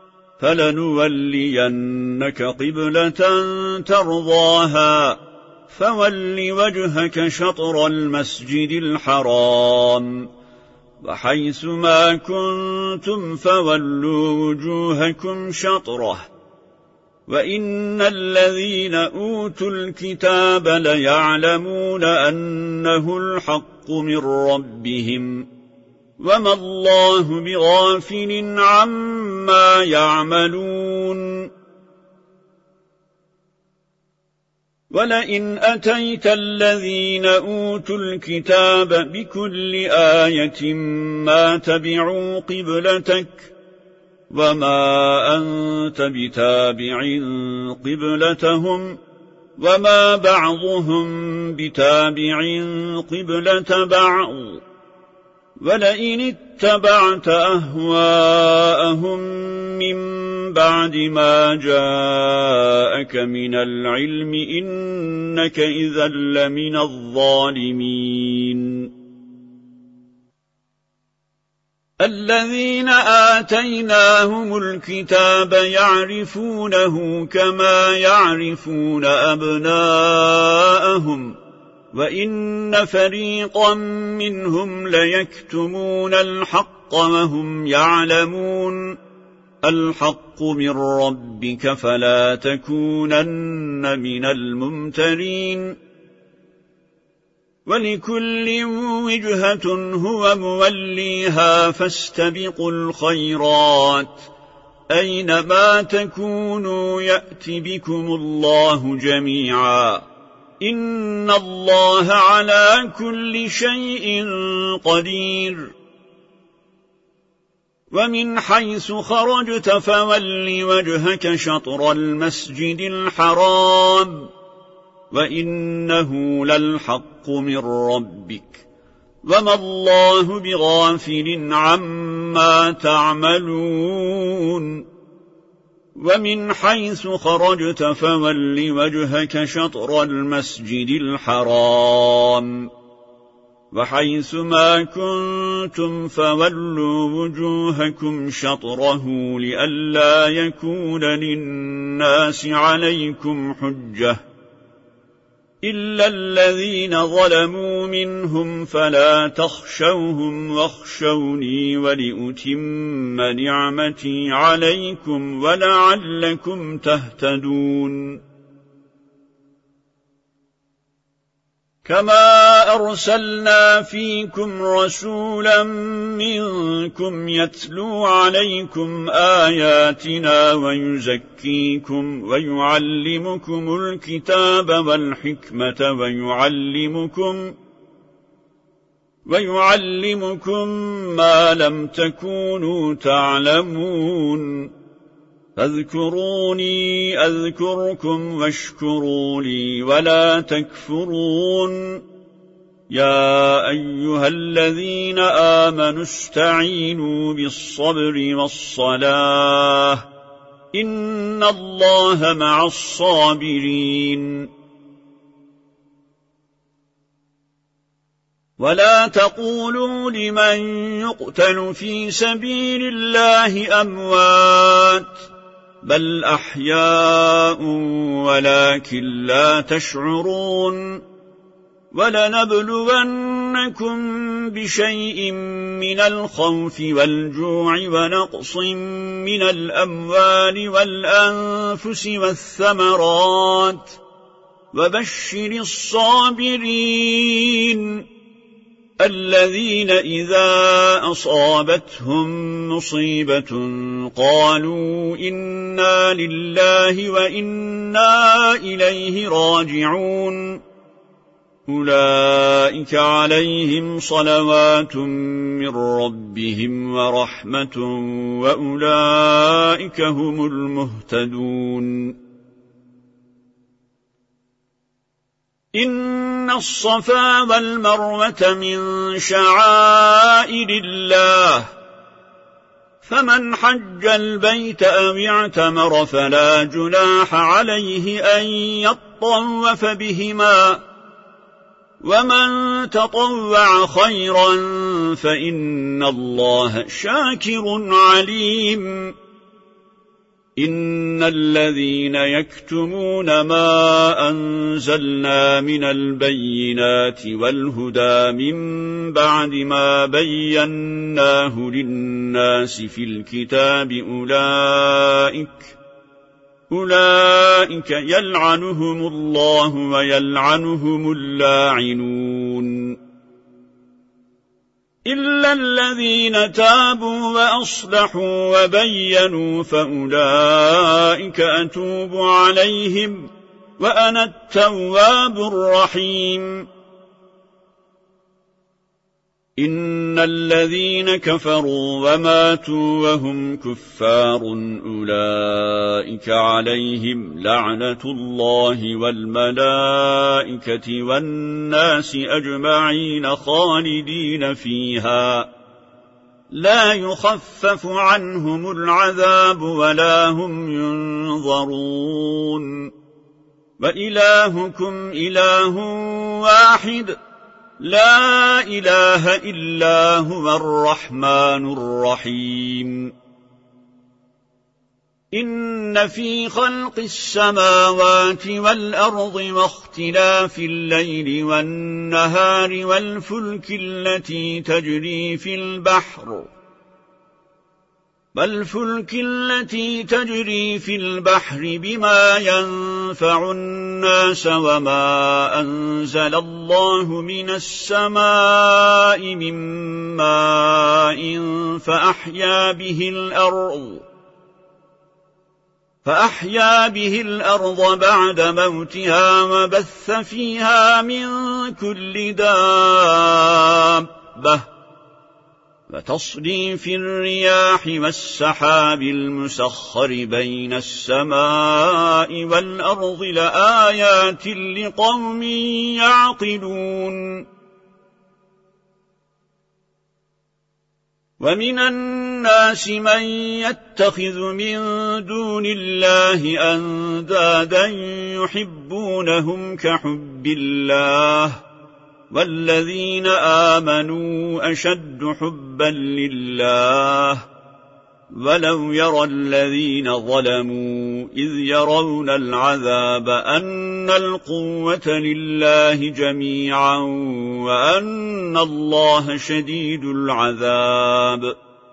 فلنولينك قبلة ترضاها فول وجهك شطر المسجد الحرام وحيث ما كنتم فولوا وجوهكم شطره وإن الذين أوتوا الكتاب ليعلمون أنه الحق من ربهم وما الله بغافل عما يعملون ولئن أتيت الذين أوتوا الكتاب بكل آية ما تبعوا قبلتك وما أنت بتابع قبلتهم وما بعضهم بتابع قبلة بعض ولئن اتبعت أهواءهم من بعد ما جاءك من العلم إنك إذا لمن الظالمين الذين آتيناهم الكتاب يعرفونه كما يعرفون أبناءهم وإن فريقا منهم ليكتمون الحق وهم يعلمون الحق من ربك فلا تكونن من الممترين ولكل وجهة هو موليها فاستبقوا الخيرات أينما تكونوا يأت بكم الله جميعا إن الله على كل شيء قدير ومن حيث خرجت فول وجهك شطر المسجد الحرام وإنه للحق من ربك وما الله بغافل عما تعملون ومن حيث خرجت فول وجهك شطر المسجد الحرام وحيث ما كنتم فولوا وجوهكم شطره لئلا يكون للناس عليكم حجة إلا الذين ظلموا منهم فلا تخشوهم واخشوني ولأتم نعمتي عليكم ولعلكم تهتدون كما أرسلنا فيكم رسولا منكم يتلو عليكم آياتنا ويزكيكم ويعلمكم الكتاب والحكمة ويعلمكم ما لم تكونوا تعلمون فاذكروني أذكركم واشكروا لي ولا تكفرون يا أيها الذين آمنوا استعينوا بالصبر والصلاة إن الله مع الصابرين ولا تقولوا لمن يقتل في سبيل الله أموات بل أحياء ولكن لا تشعرون ولنبلونكم بشيء من الخوف والجوع ونقص من الأموال والأنفس والثمرات وبشر الصابرين الذين إذا أصابتهم مصيبة قالوا إنا لله وإنا إليه راجعون أولئك عليهم صلوات من ربهم ورحمة وأولئك هم المهتدون إن الصفا والمروة من شعائر الله فمن حج البيت أو اعتمر فلا جناح عليه أن يطوف بهما ومن تطوع خيرا فإن الله شاكر عليم إن الذين يكتمون ما أنزلنا من البينات والهدى من بعد ما بيناه للناس في الكتاب أولئك يلعنهم الله ويلعنهم اللاعنون إلا الذين تابوا وأصلحوا وبينوا فأولئك أتوب عليهم وأنا التواب الرحيم إن الذين كفروا وماتوا وهم كفار أولئك عليهم لعنة الله والملائكة والناس أجمعين خالدين فيها لا يخفف عنهم العذاب ولا هم ينظرون وإلهكم إله واحد لا إله إلا هو الرحمن الرحيم إن في خلق السماوات والأرض واختلاف الليل والنهار والفلك التي تجري في البحر بما ينفع الناس وما أنزل الله من السماء من ماء فأحيا به الأرض بعد موتها وبث فيها من كل دابة وتصريف الرياح والسحاب المسخر بين السماء والأرض لآيات لقوم يعقلون ومن الناس من يتخذ من دون الله أندادا يحبونهم كحب الله والذين آمنوا أشد حبا لله ولو يرى الذين ظلموا إذ يرون العذاب أن القوة لله جميعا وأن الله شديد العذاب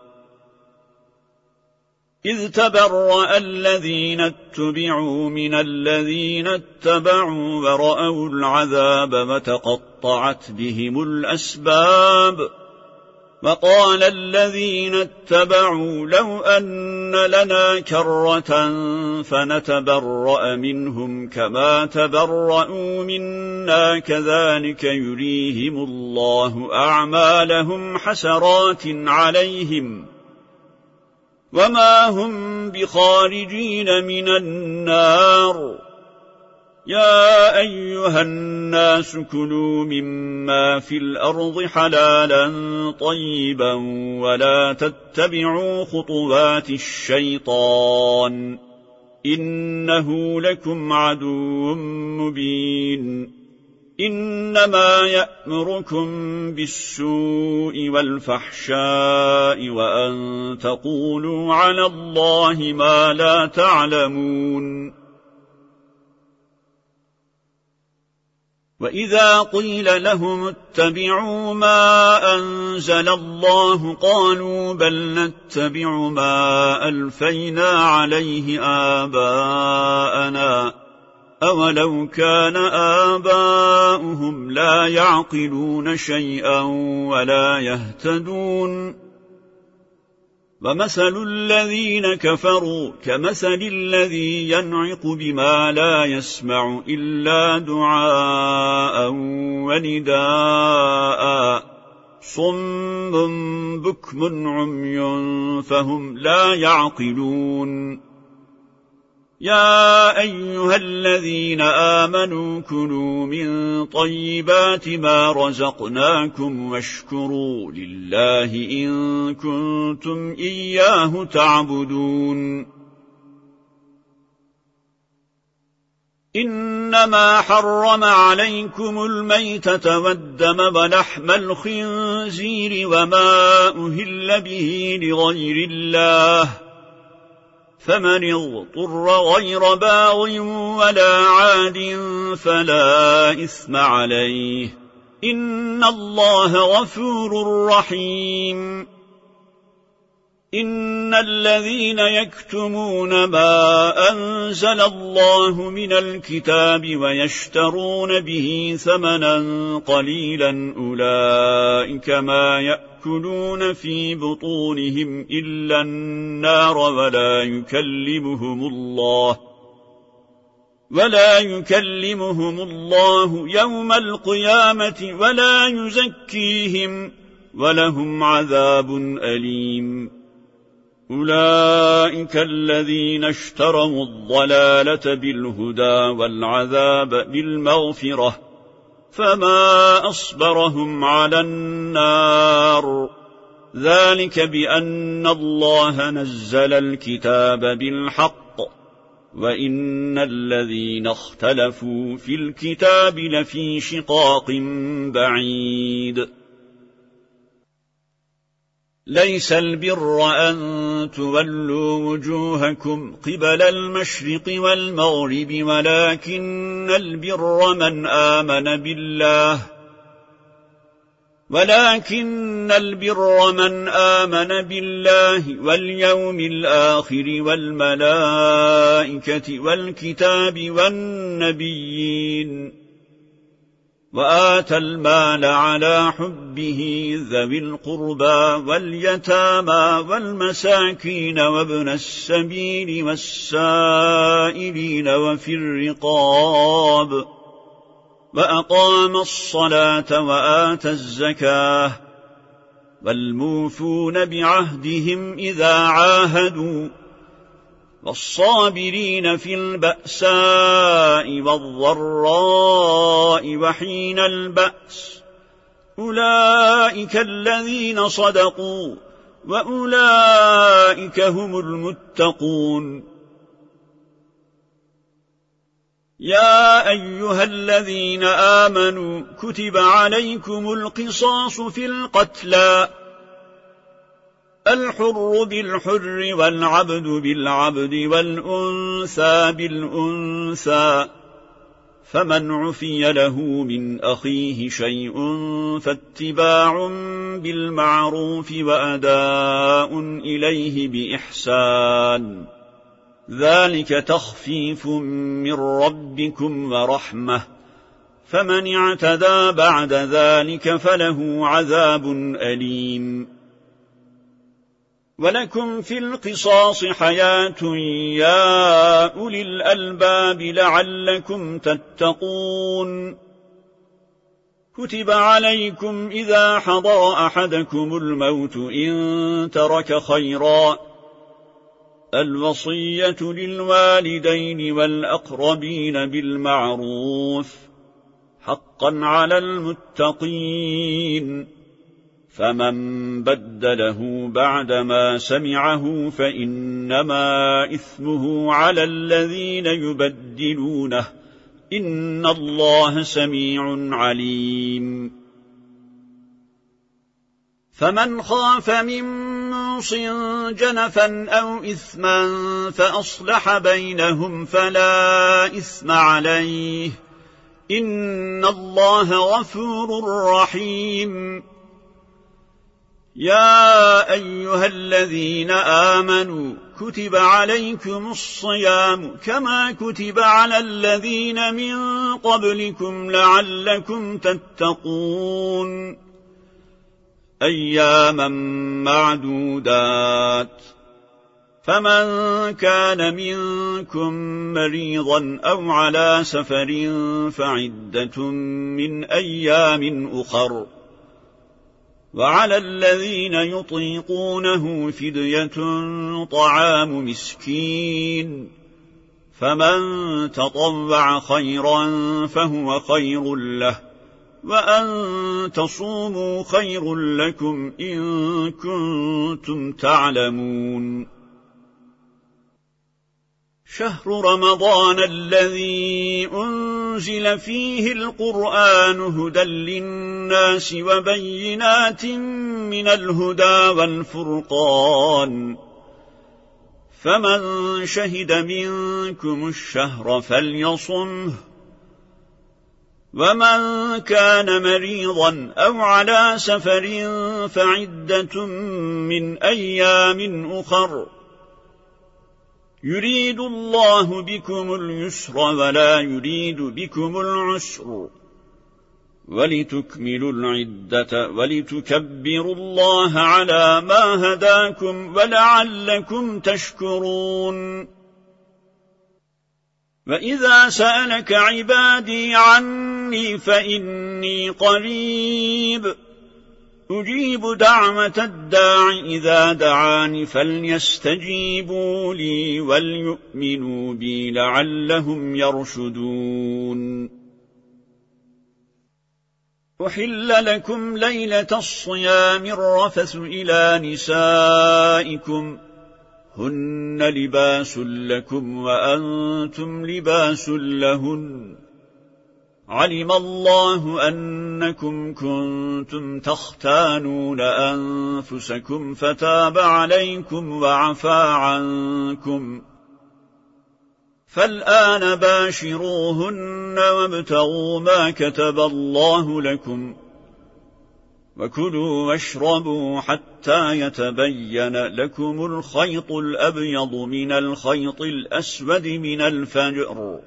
إذ تبرأ الذين اتبعوا من الذين اتبعوا ورأوا العذاب وتقطعت بهم الأسباب وقال الذين اتبعوا لو أن لنا كرة فنتبرأ منهم كما تبرأوا منا كذلك يريهم الله أعمالهم حسرات عليهم وما هم بخارجين من النار يا أيها الناس كلوا مما في الأرض حلالا طيبا ولا تتبعوا خطوات الشيطان إنه لكم عدو مبين إنما يأمركم بالسوء والفحشاء وأن تقولوا على الله ما لا تعلمون وإذا قيل لهم اتبعوا ما أنزل الله قالوا بل نتبع ما ألفينا عليه آباءنا أولو كان آباؤهم لا يعقلون شيئا ولا يهتدون ومثل الذين كفروا كمثل الذي ينعق بما لا يسمع إلا دعاء ونداء صم بكم عمي فهم لا يعقلون يا أيها الذين آمنوا كلوا من طيبات ما رزقناكم واشكروا لله إن كنتم إياه تعبدون إنما حرم عليكم الميتة والدم ولحم الخنزير وما أهل به لغير الله فمن اضطر غير باغ ولا عاد فلا إثم عليه إن الله غفور رحيم إن الذين يكتمون ما أنزل الله من الكتاب ويشترون به ثمنا قليلا أولئك ما يأكلون في بطونهم إلا النار ولا يكلمهم الله يوم القيامة ولا يزكيهم ولهم عذاب أليم أولئك الذين اشتروا الضلالة بالهدى والعذاب بالمغفرة فما أصبرهم على النار ذلك بأن الله نزل الكتاب بالحق وإن الذين اختلفوا في الكتاب لفي شقاق بعيد. ليس البر أن تولوا وجوهكم قبل المشرق والمغرب ولكن البر من آمن بالله واليوم الآخر والملائكة والكتاب والنبيين وآتى المال على حبه ذوي القربى واليتامى والمساكين وابن السبيل والسائلين وفي الرقاب وأقام الصلاة وآتى الزكاة والموفون بعهدهم إذا عاهدوا والصابرين في البأساء والضراء وحين البأس أولئك الذين صدقوا وأولئك هم المتقون. يا أيها الذين آمنوا كتب عليكم القصاص في القتلى الحر بالحر والعبد بالعبد والأنثى بالأنثى فمن عفي له من أخيه شيء فاتباع بالمعروف وأداء إليه بإحسان ذلك تخفيف من ربكم ورحمة فمن اعتدى بعد ذلك فله عذاب أليم. ولكم في القصاص حياة يا أولي الألباب لعلكم تتقون. كتب عليكم إذا حضر أحدكم الموت إن ترك خيرا الوصية للوالدين والأقربين بالمعروف حقا على المتقين فمن بدله بعدما سمعه فإنما إثمه على الذين يبدلونه إن الله سميع عليم. فمن خاف من موص جنفا أو إثما فأصلح بينهم فلا إثم عليه إن الله غفور رحيم. يا أيها الذين آمنوا كتب عليكم الصيام كما كتب على الذين من قبلكم لعلكم تتقون أياما معدودات فمن كان منكم مريضا أو على سفر فعدة من أيام أخر وعلى الذين يطيقونه فدية طعام مسكين فمن تطوع خيرا فهو خير له وأن تصوموا خير لكم إن كنتم تعلمون. شهر رمضان الذي أنزل فيه القرآن هدى للناس وبينات من الهدى والفرقان فمن شهد منكم الشهر فليصمه ومن كان مريضا أو على سفر فعدة من أيام أخر يريد الله بكم اليسر ولا يريد بكم العسر ولتكملوا العدة ولتكبروا الله على ما هداكم ولعلكم تشكرون. وإذا سألك عبادي عني فإني قريب أجيب دعوة الداع إذا دعان فليستجيبوا لي وليؤمنوا بي لعلهم يرشدون. أحل لكم ليلة الصيام الرفث إلى نسائكم هن لباس لكم وأنتم لباس لهن علم الله أنكم كنتم تختانون أنفسكم فتاب عليكم وعفى عنكم فالآن باشروهن وابتغوا ما كتب الله لكم وكلوا واشربوا حتى يتبين لكم الخيط الأبيض من الخيط الأسود من الفجر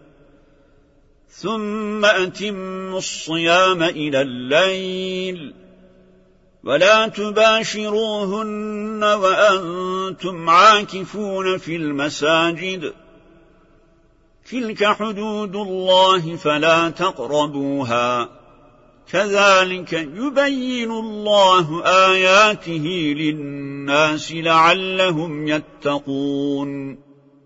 ثم أتموا الصيام إلى الليل ولا تباشروهن وأنتم عاكفون في المساجد تلك حدود الله فلا تقربوها كذلك يبين الله آياته للناس لعلهم يتقون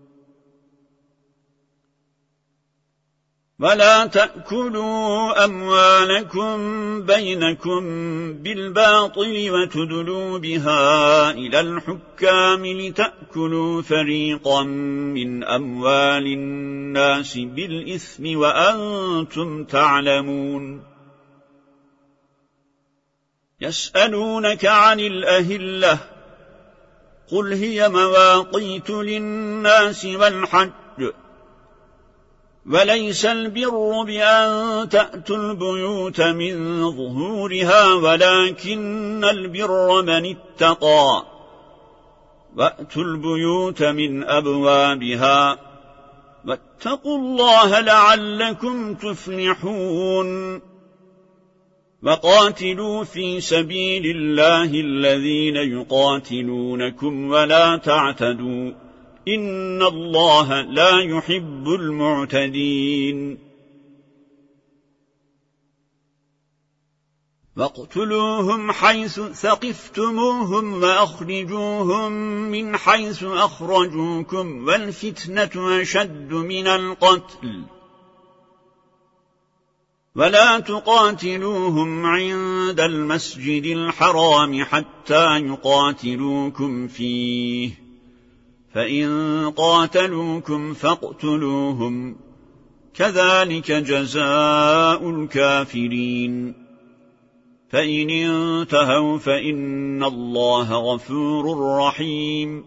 ولا تأكلوا أموالكم بينكم بالباطل وتدلوا بها إلى الحكام لتأكلوا فريقا من أموال الناس بالإثم وأنتم تعلمون يسألونك عن الأهلة قل هي مواقيت للناس والحج وليس البر بأن تأتوا البيوت من ظهورها ولكن البر من اتقى وأتوا البيوت من أبوابها واتقوا الله لعلكم تفلحون وقاتلوا في سبيل الله الذين يقاتلونكم ولا تعتدوا إن الله لا يحب المعتدين واقتلوهم حيث ثقفتموهم وأخرجوهم من حيث أخرجوكم والفتنة أشد من القتل ولا تقاتلوهم عند المسجد الحرام حتى يقاتلوكم فيه فإن قاتلوكم فاقتلوهم كذلك جزاء الكافرين فإن انتهوا فإن الله غفور رحيم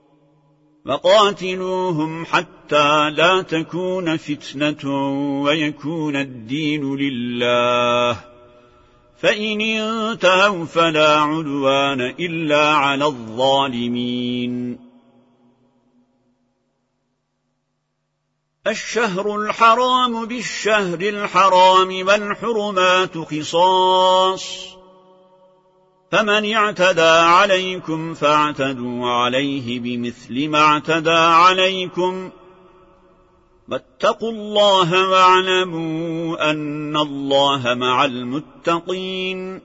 وقاتلوهم حتى لا تكون فتنة ويكون الدين لله فإن انتهوا فلا عدوان إلا على الظالمين الشهر الحرام بالشهر الحرام والحرمات قصاص فمن اعتدى عليكم فاعتدوا عليه بمثل ما اعتدى عليكم واتقوا الله واعلموا أن الله مع المتقين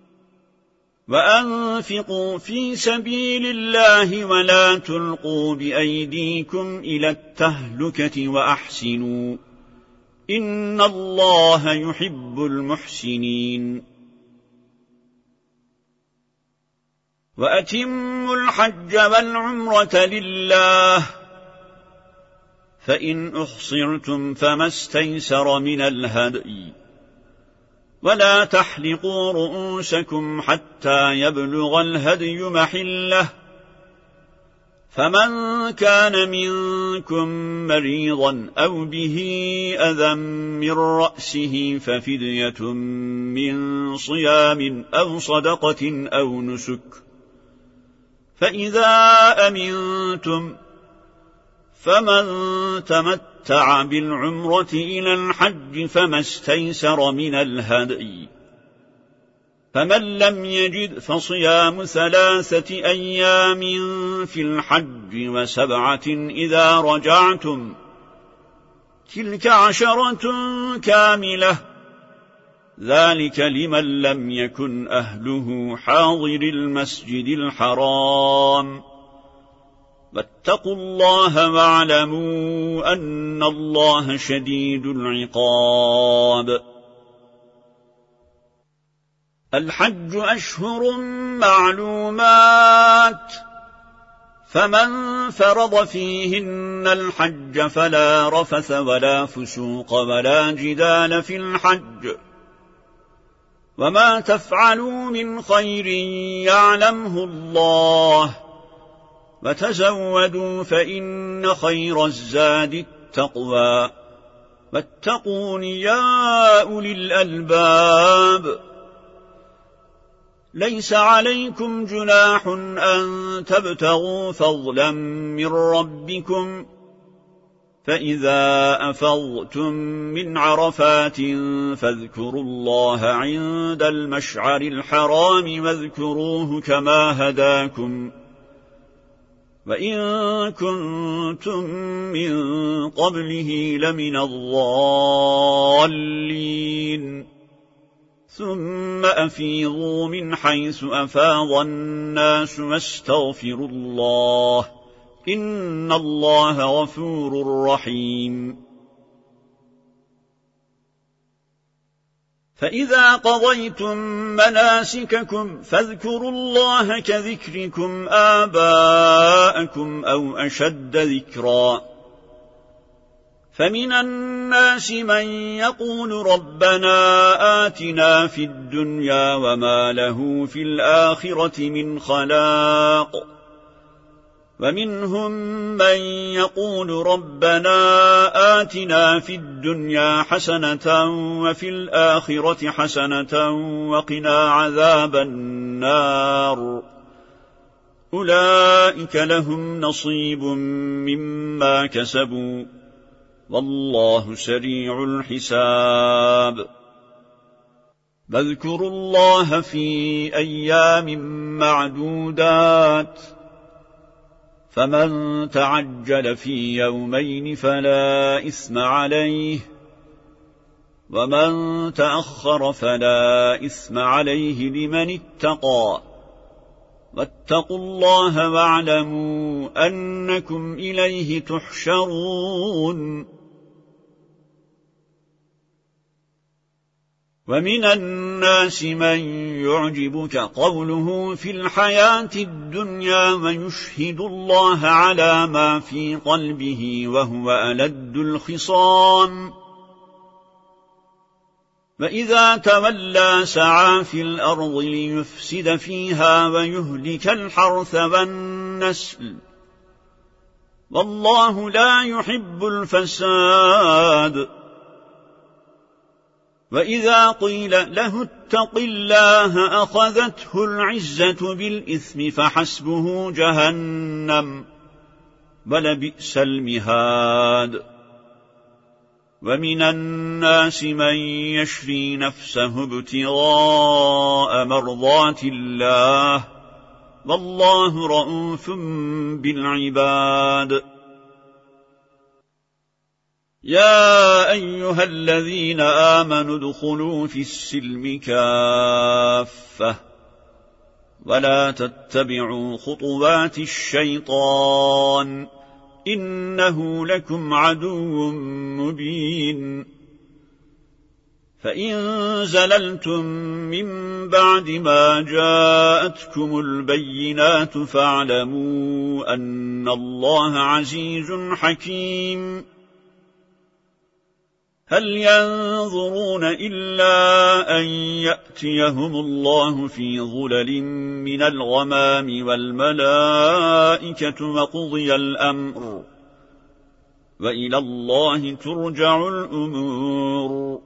وأنفقوا في سبيل الله ولا تلقوا بأيديكم إلى التهلكة وأحسنوا إن الله يحب المحسنين وأتموا الحج والعمرة لله فإن أحصرتم فما استيسر من الهدي ولا تحلقوا رؤوسكم حتى يبلغ الهدي محله فمن كان منكم مريضا أو به أذى من رأسه ففدية من صيام أو صدقة أو نسك فإذا أمنتم فمن تمتع بالعمرة إلى الحج فما استيسر من الهدي فمن لم يجد فصيام 3 أيام في الحج و7 إذا رجعتم تلك 10 كاملة ذلك لمن لم يكن أهله حاضر المسجد الحرام واتقوا الله واعلموا أن الله شديد العقاب الحج أشهر معلومات فمن فرض فيهن الحج فلا رفث ولا فسوق ولا جدال في الحج وما تفعلوا من خير يعلمه الله وتزودوا فإن خير الزاد التقوى واتقون يا أولي الألباب ليس عليكم جناح أن تبتغوا فضلا من ربكم فإذا أفضتم من عرفات فاذكروا الله عند المشعر الحرام واذكروه كما هداكم وإن كنتم من قبله لمن الضالين ثم أفيضوا من حيث أفاض الناس واستغفروا الله إن الله غفور رحيم فإذا قضيتم مناسككم فاذكروا الله كذكركم آباءكم أو أشد ذكرا فمن الناس من يقول ربنا آتنا في الدنيا وما له في الآخرة من خلاق ومنهم من يقول ربنا آتنا في الدنيا حسنة وفي الآخرة حسنة وقنا عذاب النار أولئك لهم نصيب مما كسبوا والله سريع الحساب واذكروا الله في أيام معدودات فمن تعجل في يومين فلا إثم عليه ومن تأخر فلا إثم عليه لمن اتقى واتقوا الله واعلموا أنكم إليه تحشرون ومن الناس من يعجبك قوله في الحياة الدنيا ويشهد الله على ما في قلبه وهو ألد الخصام وإذا تولى سعى في الأرض ليفسد فيها ويهلك الحرث والنسل والله لا يحب الفساد وإذا قيل له اتق الله أخذته العزة بالإثم فحسبه جهنم ولبئس المهاد ومن الناس من يشري نفسه ابتغاء مرضات الله والله رؤوف بالعباد يا أيها الذين آمنوا ادخلوا في السلم كافة ولا تتبعوا خطوات الشيطان إنه لكم عدو مبين فإن زللتم من بعد ما جاءتكم البينات فاعلموا أن الله عزيز حكيم هل ينظرون إلا أن يأتيهم الله في ظلل من الغمام والملائكة وقضي الأمر وإلى الله ترجع الأمور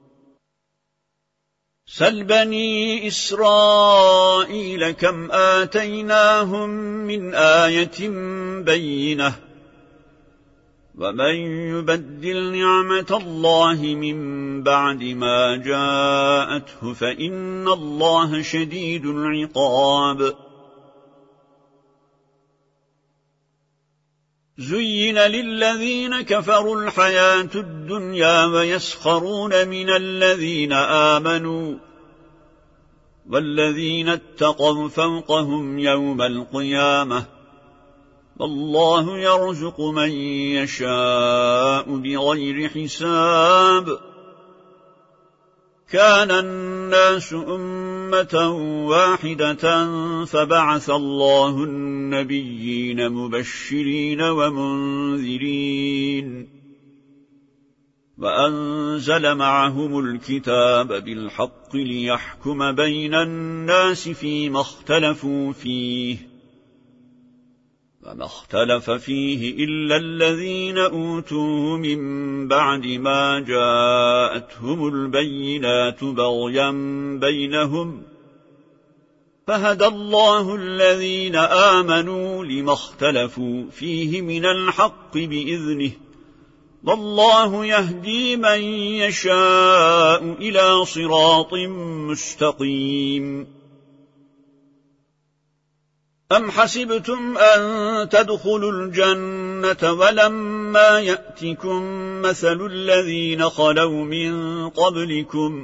سل بني إسرائيل كم آتيناهم من آية بينة ومن يبدل نعمة الله من بعد ما جاءته فإن الله شديد العقاب زين للذين كفروا الحياة الدنيا ويسخرون من الذين آمنوا والذين اتقوا فوقهم يوم القيامة والله يرزق من يشاء بغير حساب كان الناس أمة واحدة فبعث الله النبيين مبشرين ومنذرين وأنزل معهم الكتاب بالحق ليحكم بين الناس فيما اختلفوا فيه وما اختلف فيه إلا الذين أوتوه من بعد ما جاءتهم البينات بغيا بينهم فهدى الله الذين آمنوا لما اختلفوا فيه من الحق بإذنه والله يهدي من يشاء إلى صراط مستقيم أم حسبتم أن تدخلوا الجنة ولما يأتكم مثل الذين خلوا من قبلكم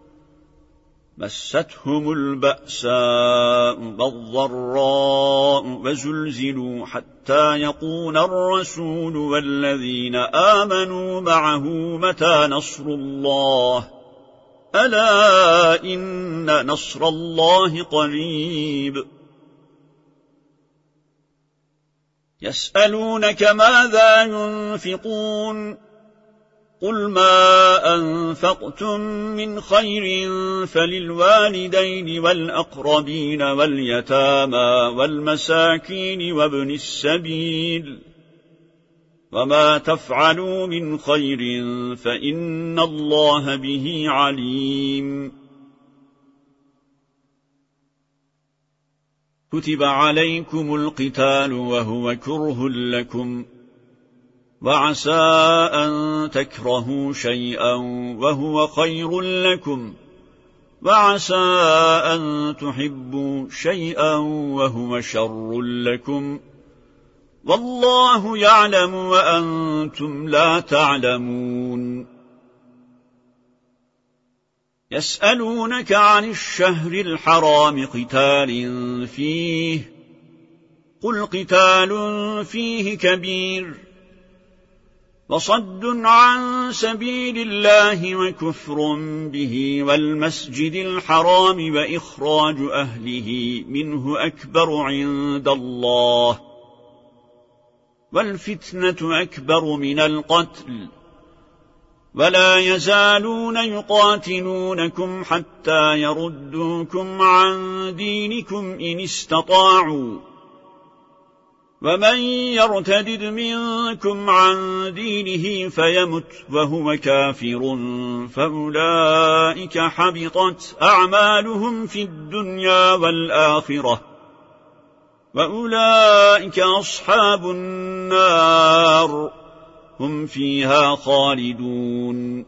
مستهم البأساء والضراء وزلزلوا حتى يقول الرسول والذين آمنوا معه متى نصر الله ألا إن نصر الله قريب يسألونك ماذا ينفقون قل ما أنفقتم من خير فللوالدين والأقربين واليتامى والمساكين وابن السبيل وما تفعلوا من خير فإن الله به عليم كتب عليكم القتال وهو كره لكم وعسى أن تكرهوا شيئا وهو خير لكم وعسى أن تحبوا شيئا وهو شر لكم والله يعلم وأنتم لا تعلمون يسألونك عن الشهر الحرام قتال فيه قل قتال فيه كبير وصد عن سبيل الله وكفر به والمسجد الحرام وإخراج أهله منه أكبر عند الله والفتنة أكبر من القتل ولا يزالون يقاتلونكم حتى يردوكم عن دينكم إن استطاعوا ومن يرتدد منكم عن دينه فيمت وهو كافر فأولئك حبطت أعمالهم في الدنيا والآخرة وأولئك أصحاب النار هم فيها خالدون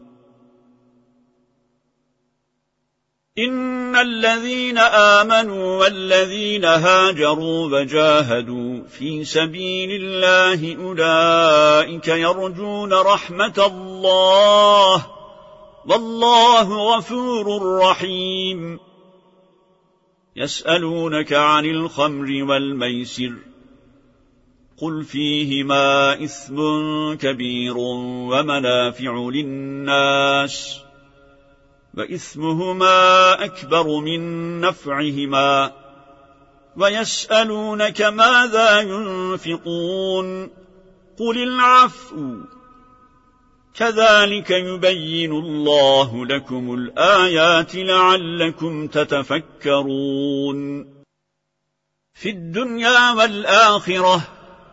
إن الذين آمنوا والذين هاجروا وجاهدوا في سبيل الله أولئك يرجون رحمة الله والله غفور رحيم يسألونك عن الخمر والميسر قل فيهما إثم كبير ومنافع للناس وإثمهما أكبر من نفعهما ويسألونك ماذا ينفقون قل العفو كذلك يبين الله لكم الآيات لعلكم تتفكرون في الدنيا والآخرة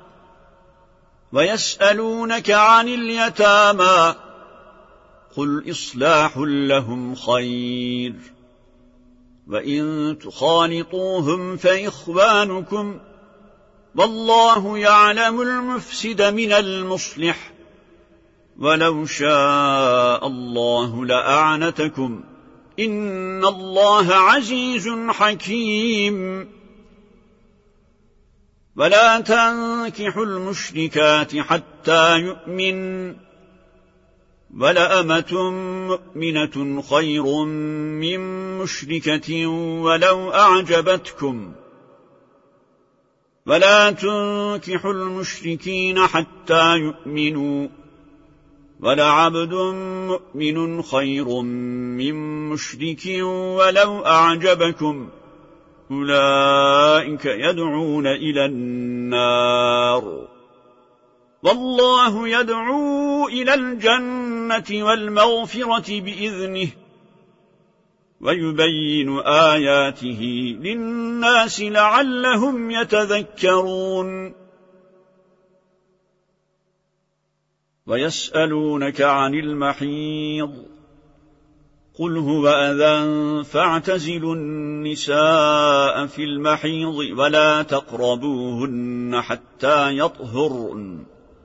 ويسألونك عن اليتامى قل إصلاح لهم خير وإن تخالطوهم فإخوانكم والله يعلم المفسد من المصلح ولو شاء الله لأعنتكم إن الله عزيز حكيم ولا تنكحوا المشركات حتى يؤمن ولأمة مؤمنة خير من مشركة ولو أعجبتكم ولا تنكحوا المشركين حتى يؤمنوا ولعبد مؤمن خير من مشرك ولو أعجبكم أولئك يدعون إلى النار والله يدعو إلى الجنة والمغفرة بإذنه ويبين آياته للناس لعلهم يتذكرون ويسألونك عن المحيض قل هو أذى فاعتزلوا النساء في المحيض ولا تقربوهن حتى يطهرن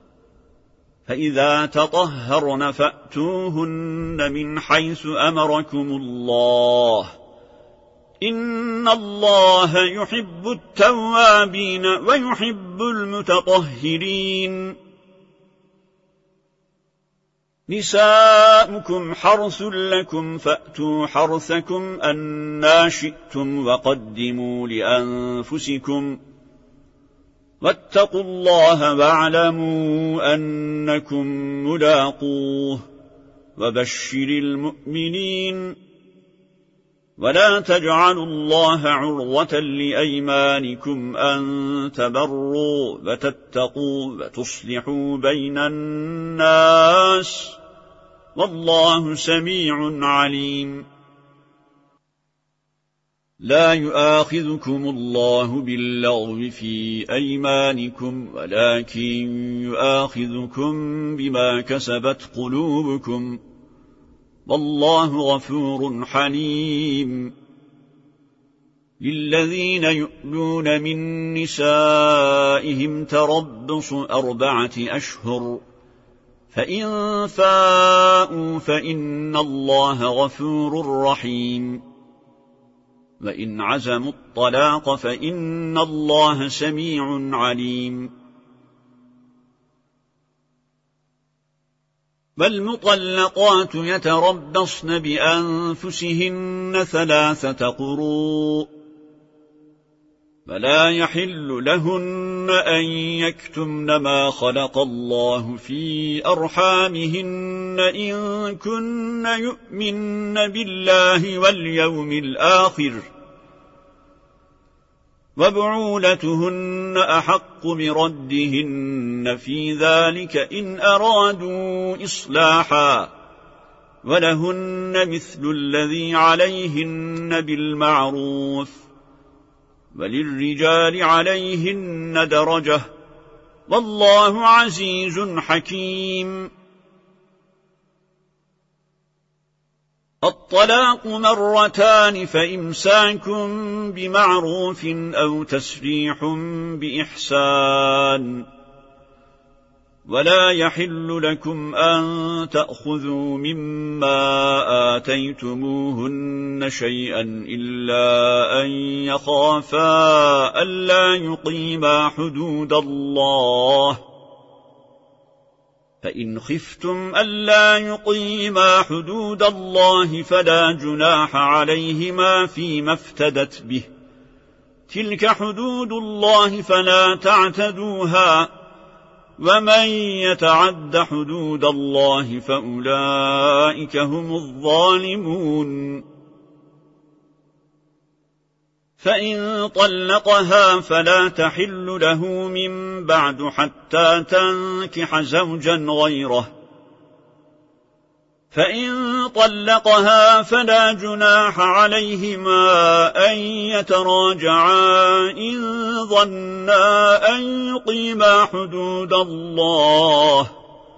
فإذا تطهرن فأتوهن من حيث أمركم الله إن الله يحب التوابين ويحب المتطهرين نساؤكم حرث لكم فأتوا حرثكم أنى شئتم وقدموا لأنفسكم واتقوا الله واعلموا أنكم ملاقوه وبشر المؤمنين ولا تجعلوا الله عرضة لأيمانكم أن تبروا وتتقوا وتصلحوا بين الناس والله سميع عليم لا يؤاخذكم الله باللغو في أيمانكم ولكن يؤاخذكم بما كسبت قلوبكم والله غفور حليم للذين يؤلون من نسائهم تربص 4 أشهر فإن فاءوا فإن الله غفور رحيم وإن عزموا الطلاق فإن الله سميع عليم والمطلقات يتربصن بأنفسهن 3 قروء فلا يحل لهن أن يكتمن ما خلق الله في أرحامهن إن كن يؤمن بالله واليوم الآخر وبعولتهن أحق بردهن في ذلك إن أرادوا إصلاحا ولهن مثل الذي عليهن بالمعروف وللرجال عليهن درجة والله عزيز حكيم الطلاق 2 مرتان فإمساك بمعروف أو تسريح بإحسان ولا يحل لكم أن تأخذوا مما آتيتموهن شيئا إلا أن يخافا ألا يقيما حدود الله فإن خفتم ألا يقيما حدود الله فلا جناح عليهما فيما افتدت به تلك حدود الله فلا تعتدوها ومن يتعد حدود الله فأولئك هم الظالمون فإن طلقها فلا تحل له من بعد حتى تنكح زوجا غيره فإن طلقها فلا جناح عليهما أن يتراجعا إن ظنا أن يقيما حدود الله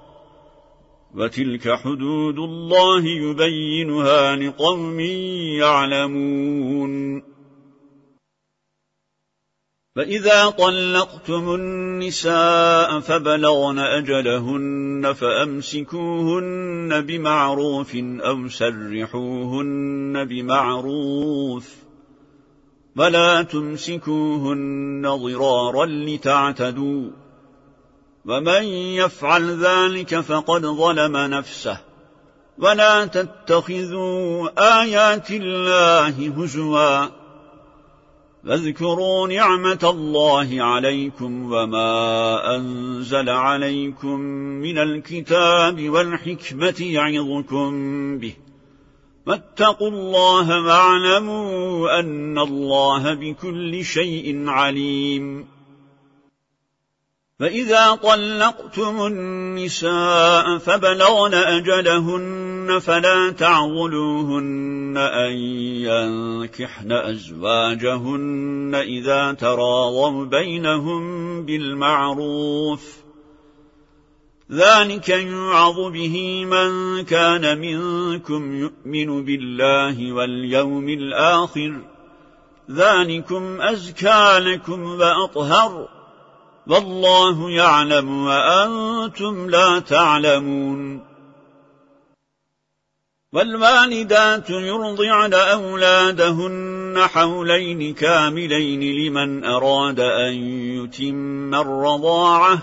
وتلك حدود الله يبينها لقوم يعلمون فإذا طلقتم النساء فبلغن أجلهن فأمسكوهن بمعروف أو سرحوهن بمعروف ولا تمسكوهن ضرارا لتعتدوا ومن يفعل ذلك فقد ظلم نفسه ولا تتخذوا آيات الله هزوا فاذكروا نعمة الله عليكم وما أنزل عليكم من الكتاب والحكمة يعظكم به، واتقوا الله واعلموا أن الله بكل شيء عليم. فإذا طلقتم النساء فبلغن أجلهن فلا تعضلوهن أن ينكحن أزواجهن إذا تراضوا بينهم بالمعروف، ذلك يوعظ به من كان منكم يؤمن بالله واليوم الآخر، ذلكم أزكى لكم وأطهر، والله يعلم وأنتم لا تعلمون. والوالدات يرضعن أولادهن حولين كاملين لمن أراد أن يتم الرضاعة،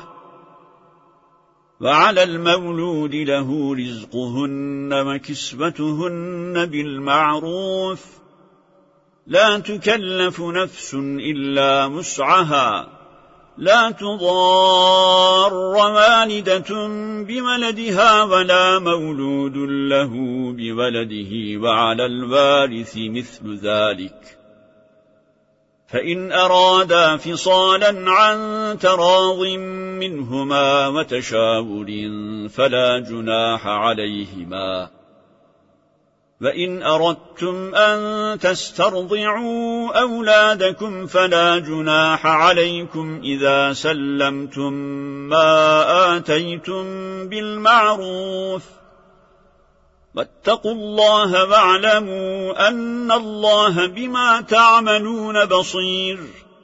وعلى المولود له رزقهن وكسوتهن بالمعروف، لا تكلف نفس إلا وسعها، لا تضار والدة بولدها ولا مولود له بولده، وعلى الوارث مثل ذلك، فإن أرادا فصالا عن تراض منهما وتشاور فلا جناح عليهما. وإن أردتم أن تسترضعوا أولادكم فلا جناح عليكم إذا سلمتم ما آتيتم بالمعروف، واتقوا الله واعلموا أن الله بما تعملون بصير.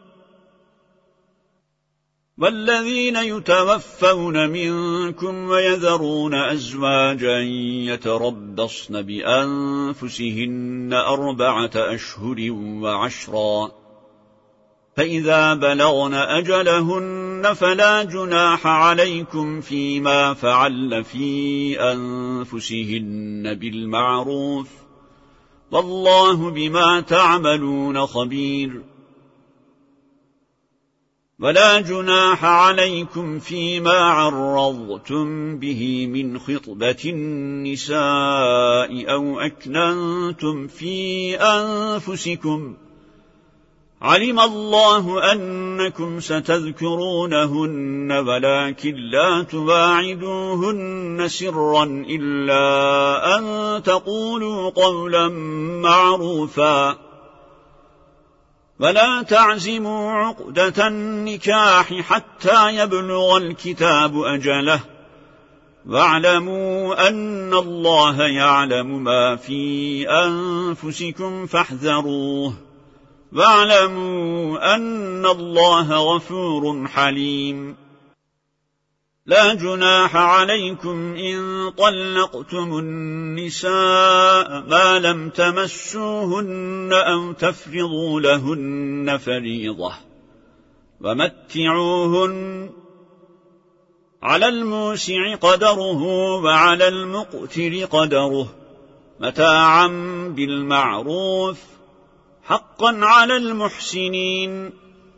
والذين يتوفون منكم ويذرون أزواجا يتربصن بأنفسهن 4 أشهر و10، فإذا بلغن أجلهن فلا جناح عليكم فيما فعل في أنفسهن بالمعروف، والله بما تعملون خبير. ولا جناح عليكم فيما عرضتم به من خطبة النساء أو أكننتم في أنفسكم، علم الله أنكم ستذكرونهن ولكن لا تواعدوهن سرا إلا أن تقولوا قولا معروفا، ولا تعزموا عقدة النكاح حتى يبلغ الكتاب أجله، واعلموا أن الله يعلم ما في أنفسكم فاحذروه، واعلموا أن الله غفور حليم. لا جناح عليكم إن طلقتم النساء ما لم تمسوهن أو تفرضوا لهن فريضة، ومتعوهن على الموسع قدره وعلى المقتر قدره متاعا بالمعروف، حقا على المحسنين.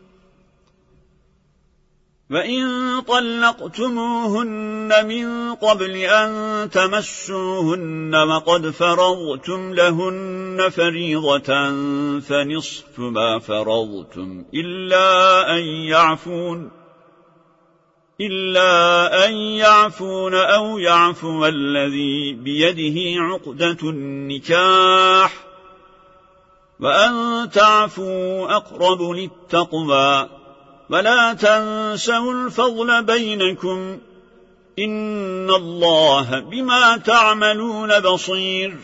وإن طلقتموهن من قبل أن تمسوهن وقد فرضتم لهن فريضة فنصف ما فرضتم إلا أن يعفون أو يعفو الذي بيده عقدة النكاح، وأن تعفوا أقرب للتقوى، ولا تنسوا الفضل بينكم، إن الله بما تعملون بصير.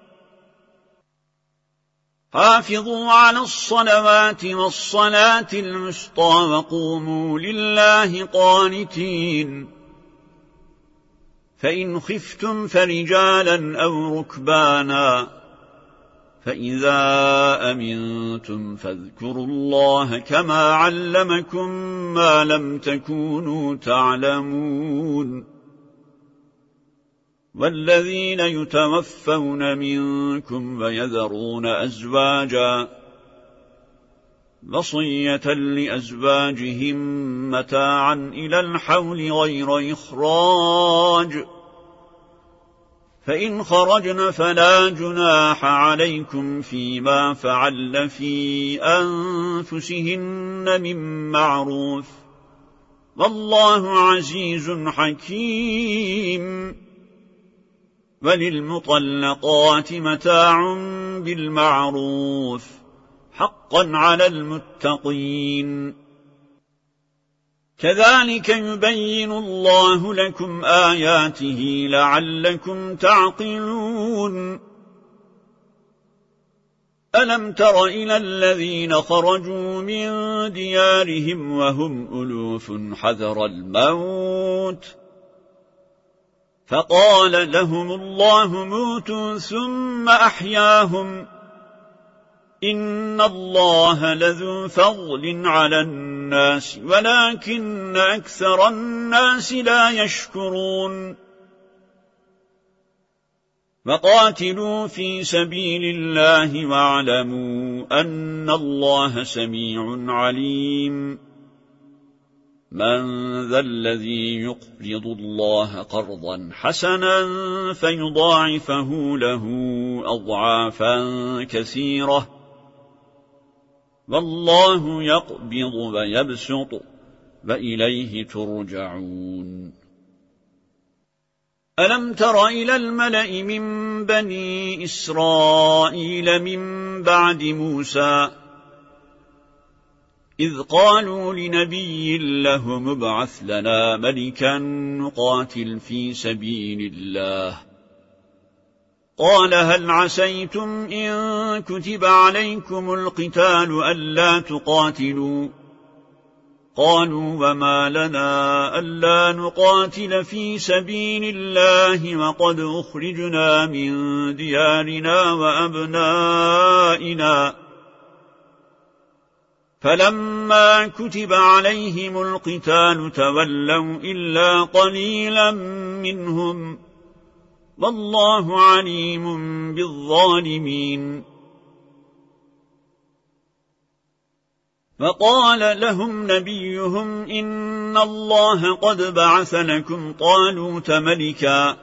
حافظوا على الصلوات والصلاة الوسطى وقوموا لله قانتين. فإن خفتم فرجالا أو ركبانا، فإذا أمنتم فاذكروا الله كما علمكم ما لم تكونوا تعلمون. والذين يتوفون منكم ويذرون أزواجا وصية لأزواجهم متاعا إلى الحول غير إخراج، فإن خرجن فلا جناح عليكم فيما فعل في أنفسهن من معروف، والله عزيز حكيم. وللمطلقات متاع بالمعروف حقا على المتقين، كذلك يبين الله لكم آياته لعلكم تعقلون. ألم تر إلى الذين خرجوا من ديارهم وهم ألوف حذر الموت فقال لهم الله موتوا ثم أحياهم، إن الله لذو فضل على الناس ولكن أكثر الناس لا يشكرون. وقاتلوا في سبيل الله واعلموا أن الله سميع عليم. من ذا الذي يقرض الله قرضا حسنا فيضاعفه له أضعافا كثيرة، والله يقبض ويبسط وإليه ترجعون. ألم تر إلى الملأ من بني إسرائيل من بعد موسى إذ قالوا لنبي له مبعث لنا ملكا نقاتل في سبيل الله، قال هل عسيتم إن كتب عليكم القتال ألا تقاتلوا؟ قالوا وما لنا ألا نقاتل في سبيل الله وقد أخرجنا من ديارنا وأبنائنا. فلما كتب عليهم القتال تولوا إلا قليلا منهم، والله عليم بالظالمين. وقال لهم نبيهم إن الله قد بعث لكم طالوت ملكا.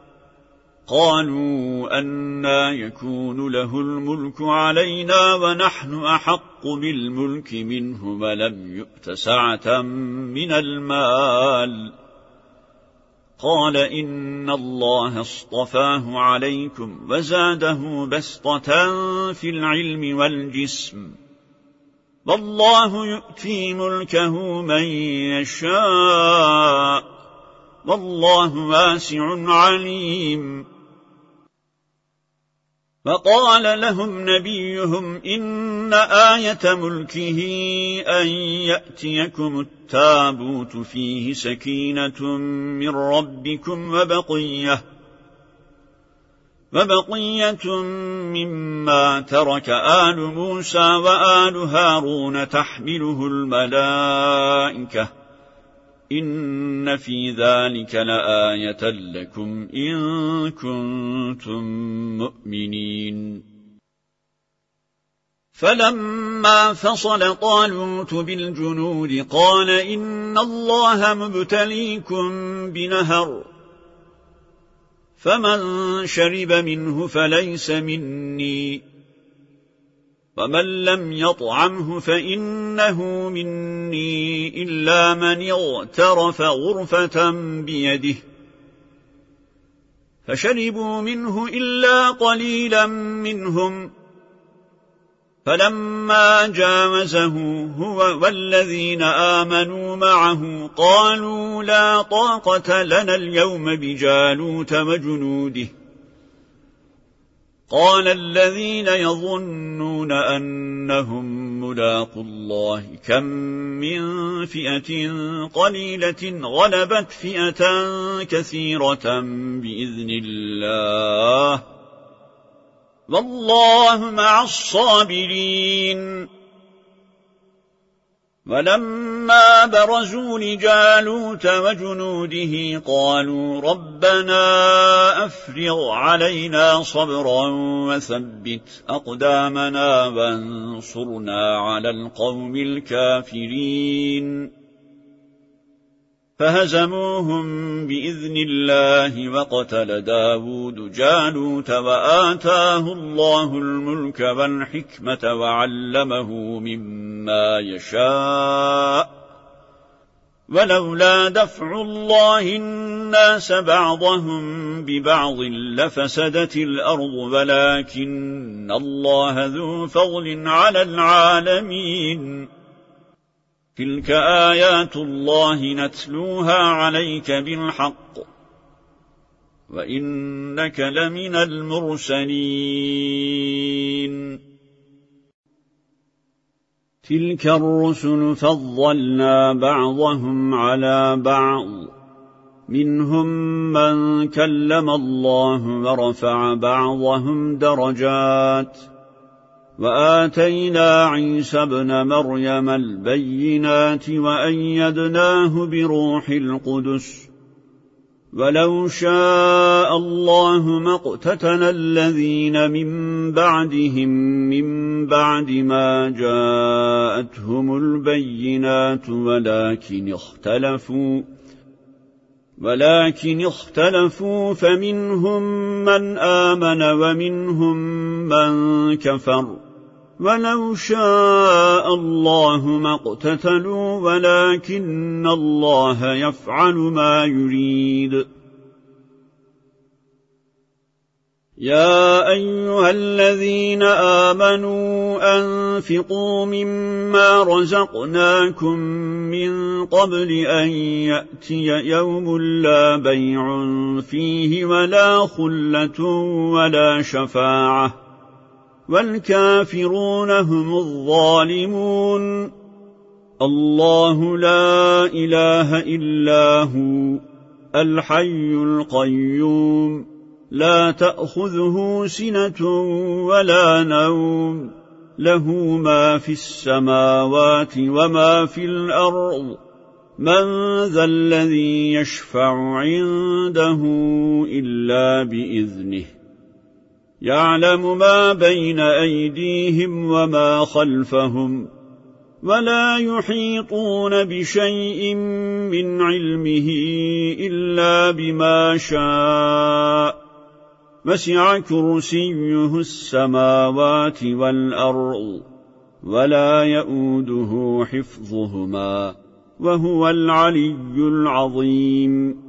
قالوا أنى يكون له الملك علينا ونحن أحق بالملك منه ولم يؤت سعة من المال. قال إن الله اصطفاه عليكم وزاده بسطة في العلم والجسم، والله يؤتي ملكه من يشاء، والله واسع عليم. وقال لهم نبيهم إن آية ملكه أن يأتيكم التابوت فيه سكينة من ربكم وبقية مما ترك آل موسى وآل هارون تحمله الملائكة، إن في ذلك لآية لكم إن كنتم مؤمنين. فلما فصل طالوت بالجنود قال إن الله مبتليكم بنهر، فمن شرب منه فليس مني، ومن لم يطعمه فإنه مني إلا من اغترف غرفة بيده. فشربوا منه إلا قليلا منهم. فلما جاوزه هو والذين آمنوا معه قالوا لا طاقة لنا اليوم بجالوت وجنوده. قال الذين يظنون أنهم ملاقوا الله كم من فئة قليلة غلبت فئة كثيرة بإذن الله، والله مع الصابرين. ولما برزوا لجالوت وجنوده قالوا ربنا أفرغ علينا صبرا وثبت أقدامنا وانصرنا على القوم الكافرين فهزموهم بإذن الله وقتل داود جالوت وآتاه الله الملك والحكمة وعلمه مما يشاء ولولا دفع الله الناس بعضهم ببعض لفسدت الأرض ولكن الله ذو فضل على العالمين تلك آيات الله نتلوها عليك بالحق وإنك لمن المرسلين تلك الرسل فضلنا بعضهم على بعض منهم من كلم الله ورفع بعضهم درجات وآتينا عيسى ابن مريم البينات وأيدناه بروح القدس ولو شاء الله ما اقتتل الذين من بعدهم من بعد ما جاءتهم البينات ولكن اختلفوا فمنهم من آمن ومنهم من كفر ولو شاء الله ما اقتتلوا ولكن الله يفعل ما يريد يا أيها الذين آمنوا أنفقوا مما رزقناكم من قبل أن يأتي يوم لا بيع فيه ولا خلة ولا شفاعة والكافرون هم الظالمون الله لا إله إلا هو الحي القيوم لا تأخذه سنة ولا نوم له ما في السماوات وما في الأرض من ذا الذي يشفع عنده إلا بإذنه يعلم ما بين أيديهم وما خلفهم ولا يحيطون بشيء من علمه إلا بما شاء وسع كرسيه السماوات والأرض ولا يؤوده حفظهما وهو العلي العظيم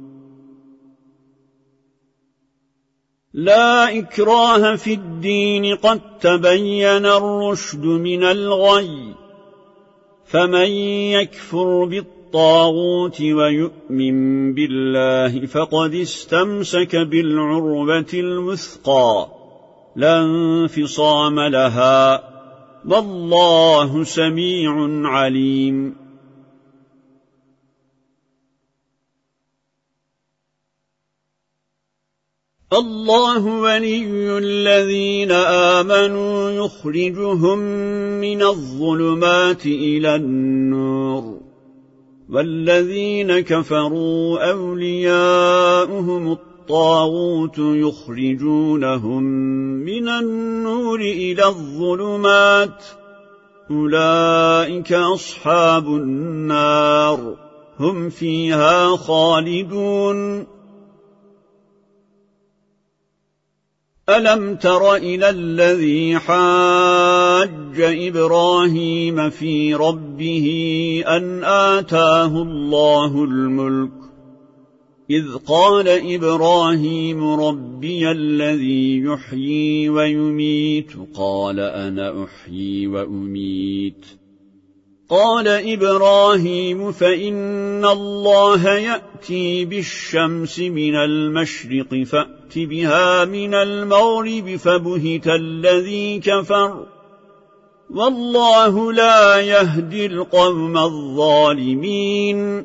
لا إكراه في الدين قد تبين الرشد من الغي فمن يكفر بالطاغوت ويؤمن بالله فقد استمسك بالعروة الوثقى لا انفصام لها والله سميع عليم الله ولي الذين آمنوا يخرجهم من الظلمات إلى النور والذين كفروا أولياؤهم الطاغوت يخرجونهم من النور إلى الظلمات أولئك أصحاب النار هم فيها خالدون ألم تر إلى الذي حاج إبراهيم في ربه أن آتاه الله الملك إذ قال إبراهيم ربي الذي يحيي ويميت قال أنا أحيي وأميت قال إبراهيم فإن الله يأتي بالشمس من المشرق فأت بها من المغرب فبهت الذي كفر والله لا يهدي القوم الظالمين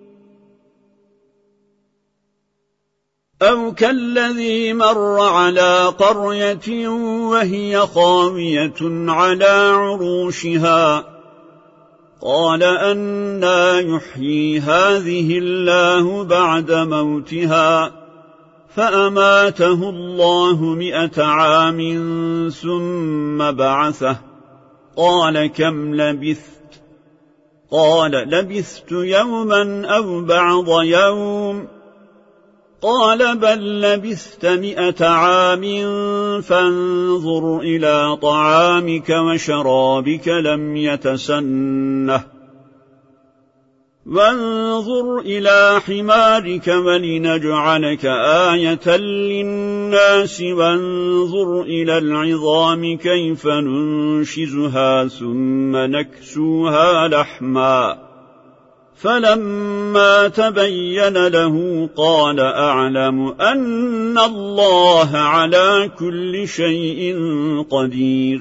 أو كالذي مر على قرية وهي خاوية على عروشها قال أنى يحيي هذه الله بعد موتها فأماته الله 100 عام ثم بعثه قال كم لبثت قال لبثت يوما أو بعض يوم قال بل لبثت 100 عام فانظر إلى طعامك وشرابك لم يتسنه وانظر إلى حمارك ولنجعلك آية للناس وانظر إلى العظام كيف ننشزها ثم نكسوها لحما فلما تبين له قال أعلم أن الله على كل شيء قدير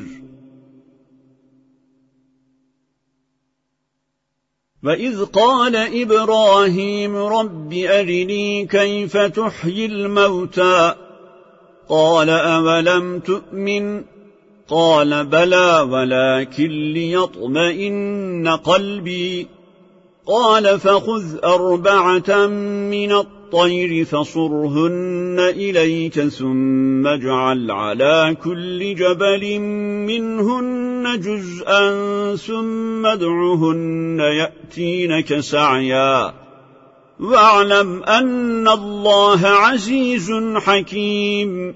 وإذ قال إبراهيم رب أرني كيف تحيي الموتى قال أولم تؤمن قال بلى ولكن ليطمئن قلبي قال فخذ 4 من الطير فصرهن إليك ثم اجعل على كل جبل منهن جزءا ثم ادعهن يأتينك سعيا واعلم أن الله عزيز حكيم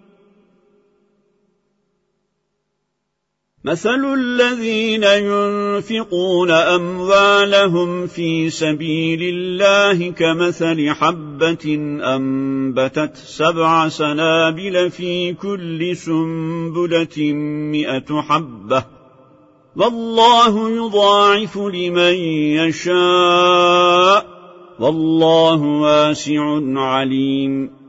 مثل الذين ينفقون أموالهم في سبيل الله كمثل حبة أنبتت 7 سنابل في كل سنبلة 100 حبة والله يضاعف لمن يشاء والله واسع عليم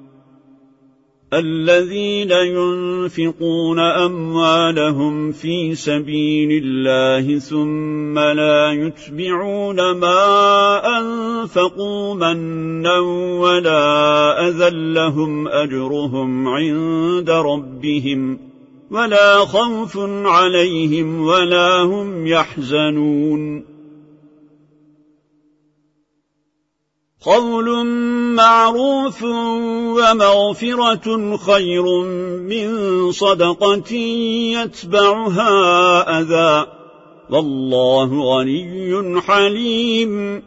الذين ينفقون أموالهم في سبيل الله ثم لا يتبعون ما أنفقوا منا ولا أذى لهم أجرهم عند ربهم ولا خوف عليهم ولا هم يحزنون قول معروف ومغفرة خير من صدقة يتبعها أذى والله غني حليم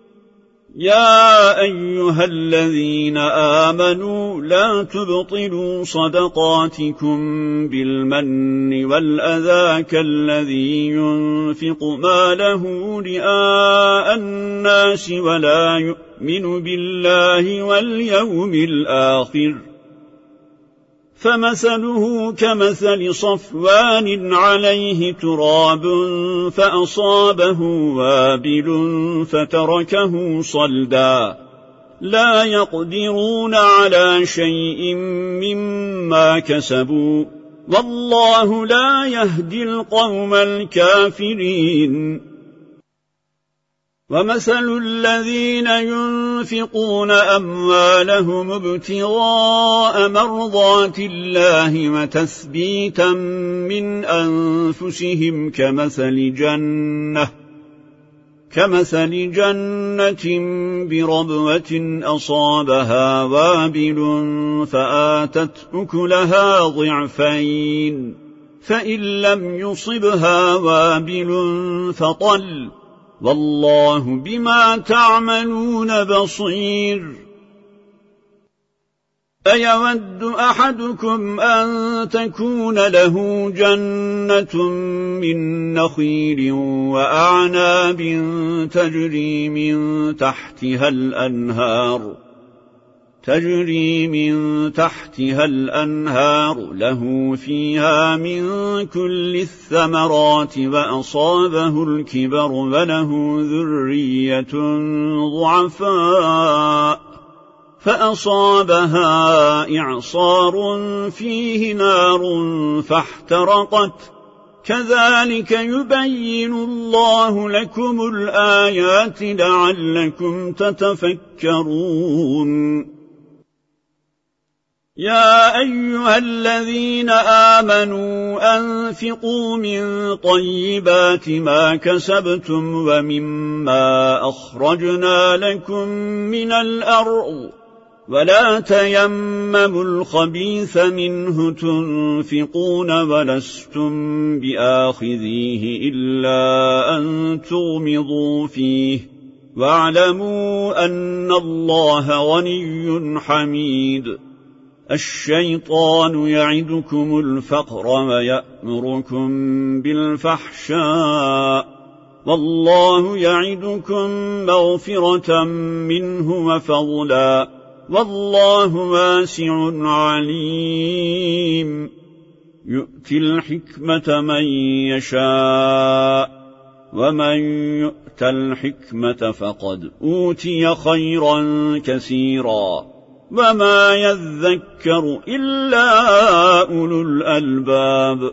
يا أيها الذين آمنوا لا تبطلوا صدقاتكم بالمن والأذى كالذي ينفق ماله رئاء الناس ولا يؤمن بالله واليوم الآخر فمثله كمثل صفوان عليه تراب فأصابه وابل فتركه صلدا لا يقدرون على شيء مما كسبوا والله لا يهدي القوم الكافرين ومثل الذين ينفقون أموالهم ابتغاء مرضات الله وتثبيتا من أنفسهم كمثل جنة بربوة أصابها وابل فآتت أكلها ضعفين فإن لم يصبها وابل فطل والله بما تعملون بصير أيود أحدكم أن تكون له جنة من نخيل وأعناب تجري من تحتها الأنهار له فيها من كل الثمرات وأصابه الكبر وله ذرية ضعفاء فأصابها إعصار فيه نار فاحترقت كذلك يبين الله لكم الآيات لعلكم تتفكرون يا أيها الذين آمنوا أنفقوا من طيبات ما كسبتم ومما أخرجنا لكم من الأرض ولا تيمموا الخبيث منه تنفقون ولستم بآخذيه إلا أن تغمضوا فيه واعلموا أن الله غني حميد الشيطان يعدكم الفقر ويأمركم بالفحشاء والله يعدكم مغفرة منه وفضلا والله واسع عليم يؤتي الحكمة من يشاء ومن يؤت الحكمة فقد أوتي خيرا كثيرا وما يذكر إلا أولو الألباب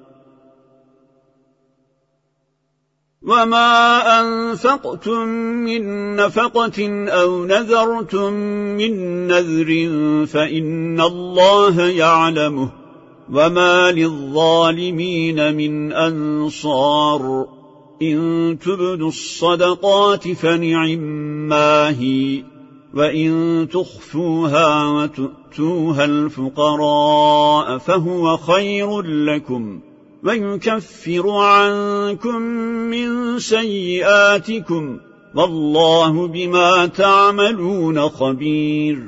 وما أنفقتم من نفقة أو نذرتم من نذر فإن الله يعلمه وما للظالمين من أنصار إن تبدوا الصدقات فنعما هي وإن تخفوها وتؤتوها الفقراء فهو خير لكم ويكفر عنكم من سيئاتكم والله بما تعملون خبير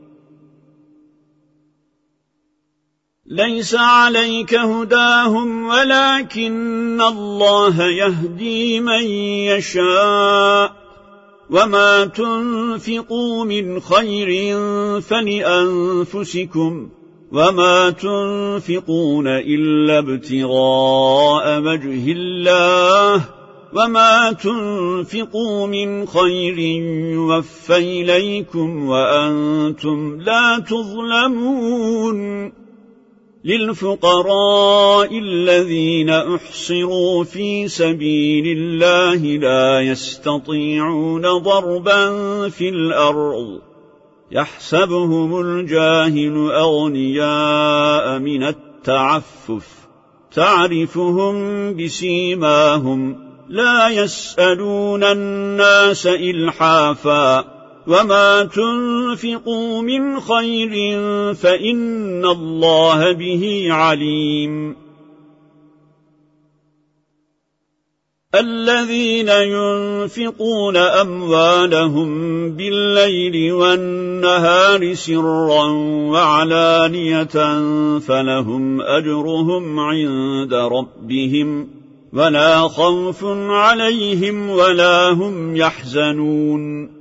ليس عليك هداهم ولكن الله يهدي من يشاء وما تنفقوا من خير فلأنفسكم وما تنفقون إلا ابتغاء وجه الله وما تنفقوا من خير يوفى إليكم وأنتم لا تظلمون للفقراء الذين أحصروا في سبيل الله لا يستطيعون ضربا في الأرض يحسبهم الجاهل أغنياء من التعفف تعرفهم بسيماهم لا يسألون الناس إلحافا وما تنفقوا من خير فإن الله به عليم الذين ينفقون أموالهم بالليل والنهار سرا وعلانية فلهم أجرهم عند ربهم ولا خوف عليهم ولا هم يحزنون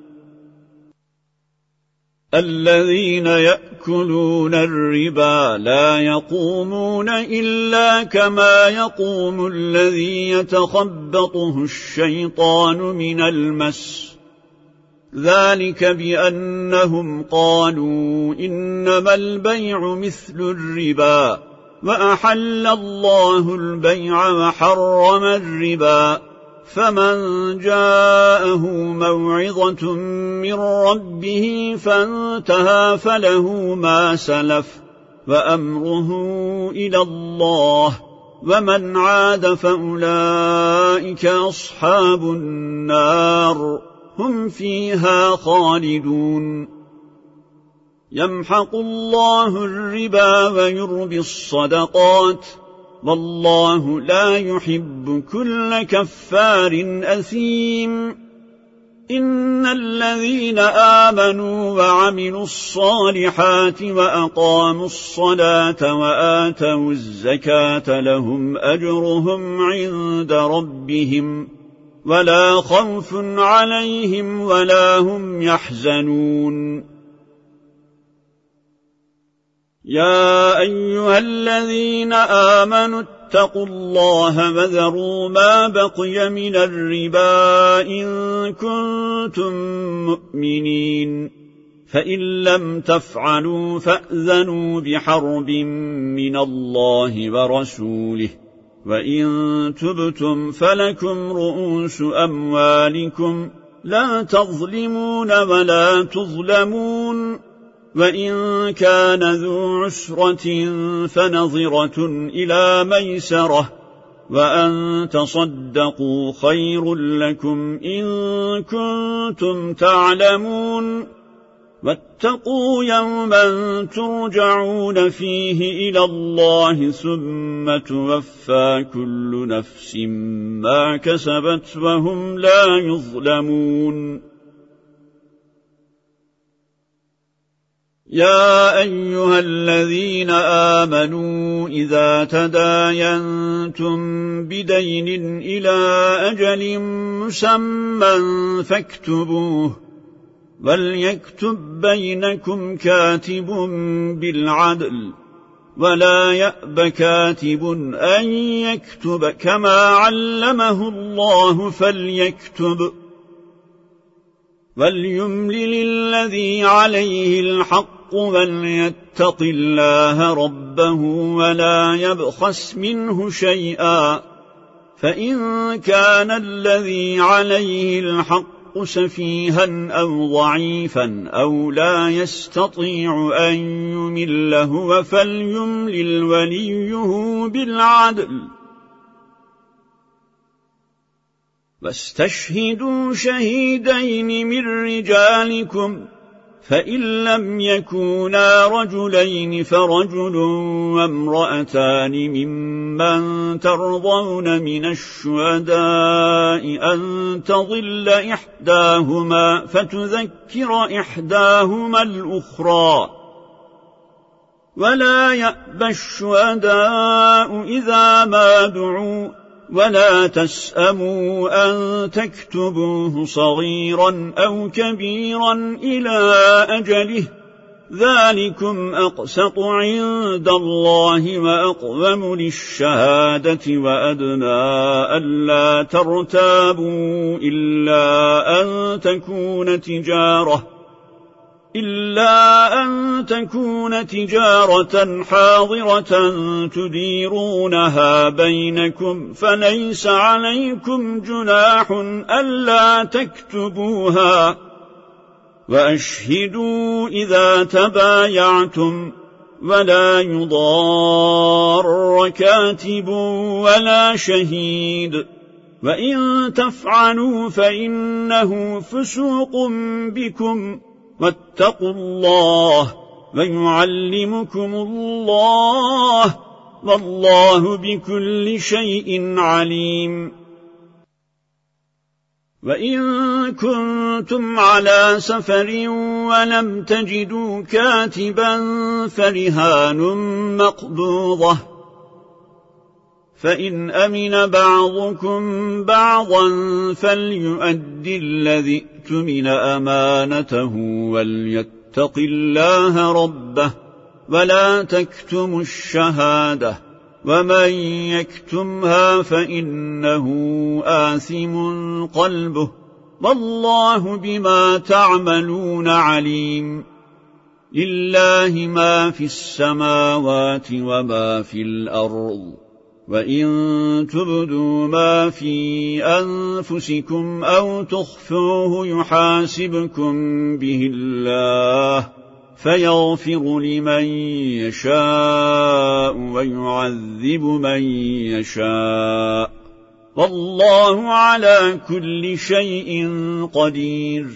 الذين يأكلون الربا لا يقومون إلا كما يقوم الذي يتخبطه الشيطان من المس ذلك بأنهم قالوا إنما البيع مثل الربا وأحل الله البيع وحرم الربا فمن جاءه موعظة من ربه فانتهى فله ما سلف وأمره إلى الله ومن عاد فأولئك أصحاب النار هم فيها خالدون يمحق الله الربا ويربي الصدقات والله لا يحب كل كفار أثيم إن الذين آمنوا وعملوا الصالحات وأقاموا الصلاة وآتوا الزكاة لهم أجرهم عند ربهم ولا خوف عليهم ولا هم يحزنون يا أيها الذين آمنوا اتقوا الله وذروا ما بقي من الربا إن كنتم مؤمنين فإن لم تفعلوا فأذنوا بحرب من الله ورسوله وإن تبتم فلكم رؤوس أموالكم لا تظلمون ولا تظلمون وإن كان ذو عسرة فنظرة إلى ميسرة وأن تصدقوا خير لكم إن كنتم تعلمون واتقوا يوما ترجعون فيه إلى الله ثم توفى كل نفس ما كسبت وهم لا يظلمون يا أيها الذين آمنوا إذا تداينتم بدين إلى أجل مسمى فاكتبوه وليكتب بينكم كاتب بالعدل ولا يأب كاتب أن يكتب كما علمه الله فليكتب وليملل الذي عليه الحق وليتق الله ربه ولا يبخس منه شيئا فإن كان الذي عليه الحق سفيها أو ضعيفا أو لا يستطيع أن يمله فليملل وليه بالعدل واستشهدوا شهيدين من رجالكم فإن لم يكونا رجلين فرجل وامرأتان ممن ترضون من الشهداء أن تضل إحداهما فتذكر إحداهما الأخرى ولا يأبى الشهداء إذا ما دعوا ولا تسأموا أن تكتبوه صغيرا أو كبيرا إلى أجله ذلكم أقسط عند الله وأقوم للشهادة وأدنى ألا ترتابوا إلا أن تكون تجارة حاضرة تديرونها بينكم فليس عليكم جناح ألا تكتبوها وأشهدوا إذا تبايعتم ولا يضار كاتب ولا شهيد وإن تفعلوا فإنه فسوق بكم واتقوا الله ويعلمكم الله والله بكل شيء عليم وإن كنتم على سفر ولم تجدوا كاتبا فرهان مقبوضة فإن أمن بعضكم بعضا فليؤدي الذي اؤتمن أمانته وليتق الله ربه ولا تكتموا الشهادة ومن يكتمها فإنه آثم قلبه والله بما تعملون عليم لله ما في السماوات وما في الأرض وإن تبدوا ما في أنفسكم أو تخفوه يحاسبكم به الله فيغفر لمن يشاء ويعذب من يشاء والله على كل شيء قدير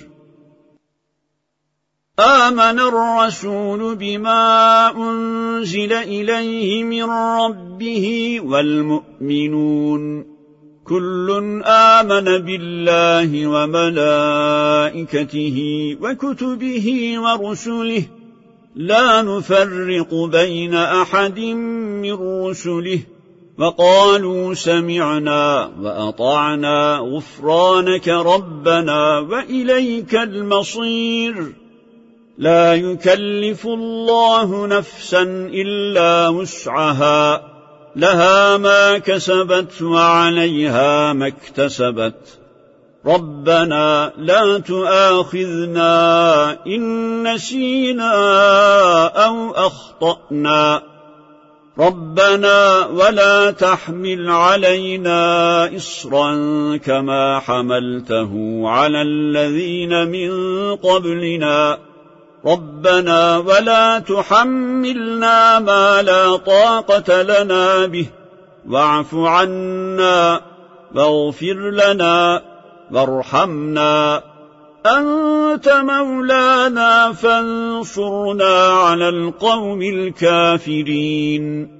آمن الرسول بما أنزل إليه من ربه والمؤمنون كل آمن بالله وملائكته وكتبه ورسله لا نفرق بين أحد من رسله وقالوا سمعنا وأطعنا غفرانك ربنا وإليك المصير لا يكلف الله نفسا إلا وسعها لها ما كسبت وعليها ما اكتسبت ربنا لا تؤاخذنا إن نسينا أو أخطأنا ربنا ولا تحمل علينا إصرا كما حملته على الذين من قبلنا ربنا ربنا ولا تحملنا ما لا طاقة لنا به واعف عنا واغفر لنا وارحمنا أنت مولانا فانصرنا على القوم الكافرين